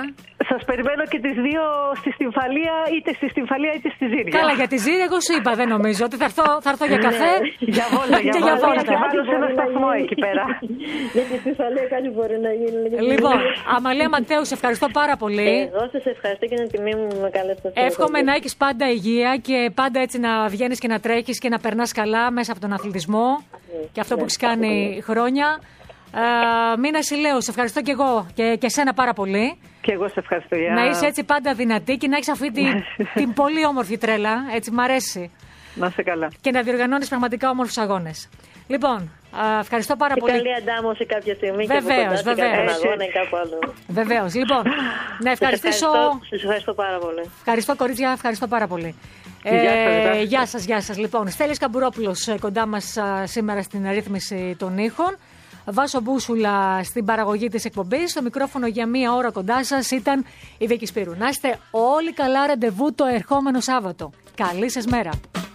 Σας περιμένω και τις δύο στη Στυμφαλία, είτε στη Στυμφαλία είτε στη Ζήρια. Καλά, για τη Ζήρια, εγώ σου είπα, δεν νομίζω ότι θα έρθω, θα έρθω για καφέ. Για βόλτα, για και βόλτα. για βόλτα. Και βάλω σε ένα σταθμό εκεί πέρα. Για τη Στυμφαλία κάτι μπορεί να γίνει. Λοιπόν, Αμαλία Ματθαίου, σε ευχαριστώ πάρα πολύ. Εγώ σας ευχαριστώ και είναι τιμή μου με καλέσατε. Εύχομαι να έχεις πάντα υγεία και πάντα έτσι να βγαίνεις και να τρέχεις και να περνάς καλά μέσα από τον αθλητισμό και αυτό που έχεις κάνει χρόνια. Uh, Μίνα Σιλέου, σε ευχαριστώ και εγώ και, και σένα πάρα πολύ. Και εγώ σε ευχαριστώ για... Να είσαι έτσι πάντα δυνατή και να έχεις αυτή την, την πολύ όμορφη τρέλα. Έτσι, μ' αρέσει. Να είσαι καλά. Και να διοργανώνεις πραγματικά όμορφους αγώνες. Λοιπόν, uh, ευχαριστώ πάρα και πολύ. Καλή αντάμωση κάποια στιγμή. Βεβαίως, και βεβαίως. αγώνα ή κάπου άλλο. Βεβαίως. Λοιπόν, να ευχαριστήσω. Σας ευχαριστώ πάρα πολύ. Ευχαριστώ, κορίτσια, ευχαριστώ πάρα πολύ. Γεια σας, ε, γεια σας, γεια σας. Λοιπόν, Στέλιος Καμπουρόπουλος κοντά μας α, σήμερα στην αρρύθμιση των ήχων. Βάσο Μπούσουλα στην παραγωγή της εκπομπής. Στο μικρόφωνο για μία ώρα κοντά σας ήταν η Βίκη Σπύρου. Να είστε όλοι καλά, ραντεβού το ερχόμενο Σάββατο. Καλή σας μέρα.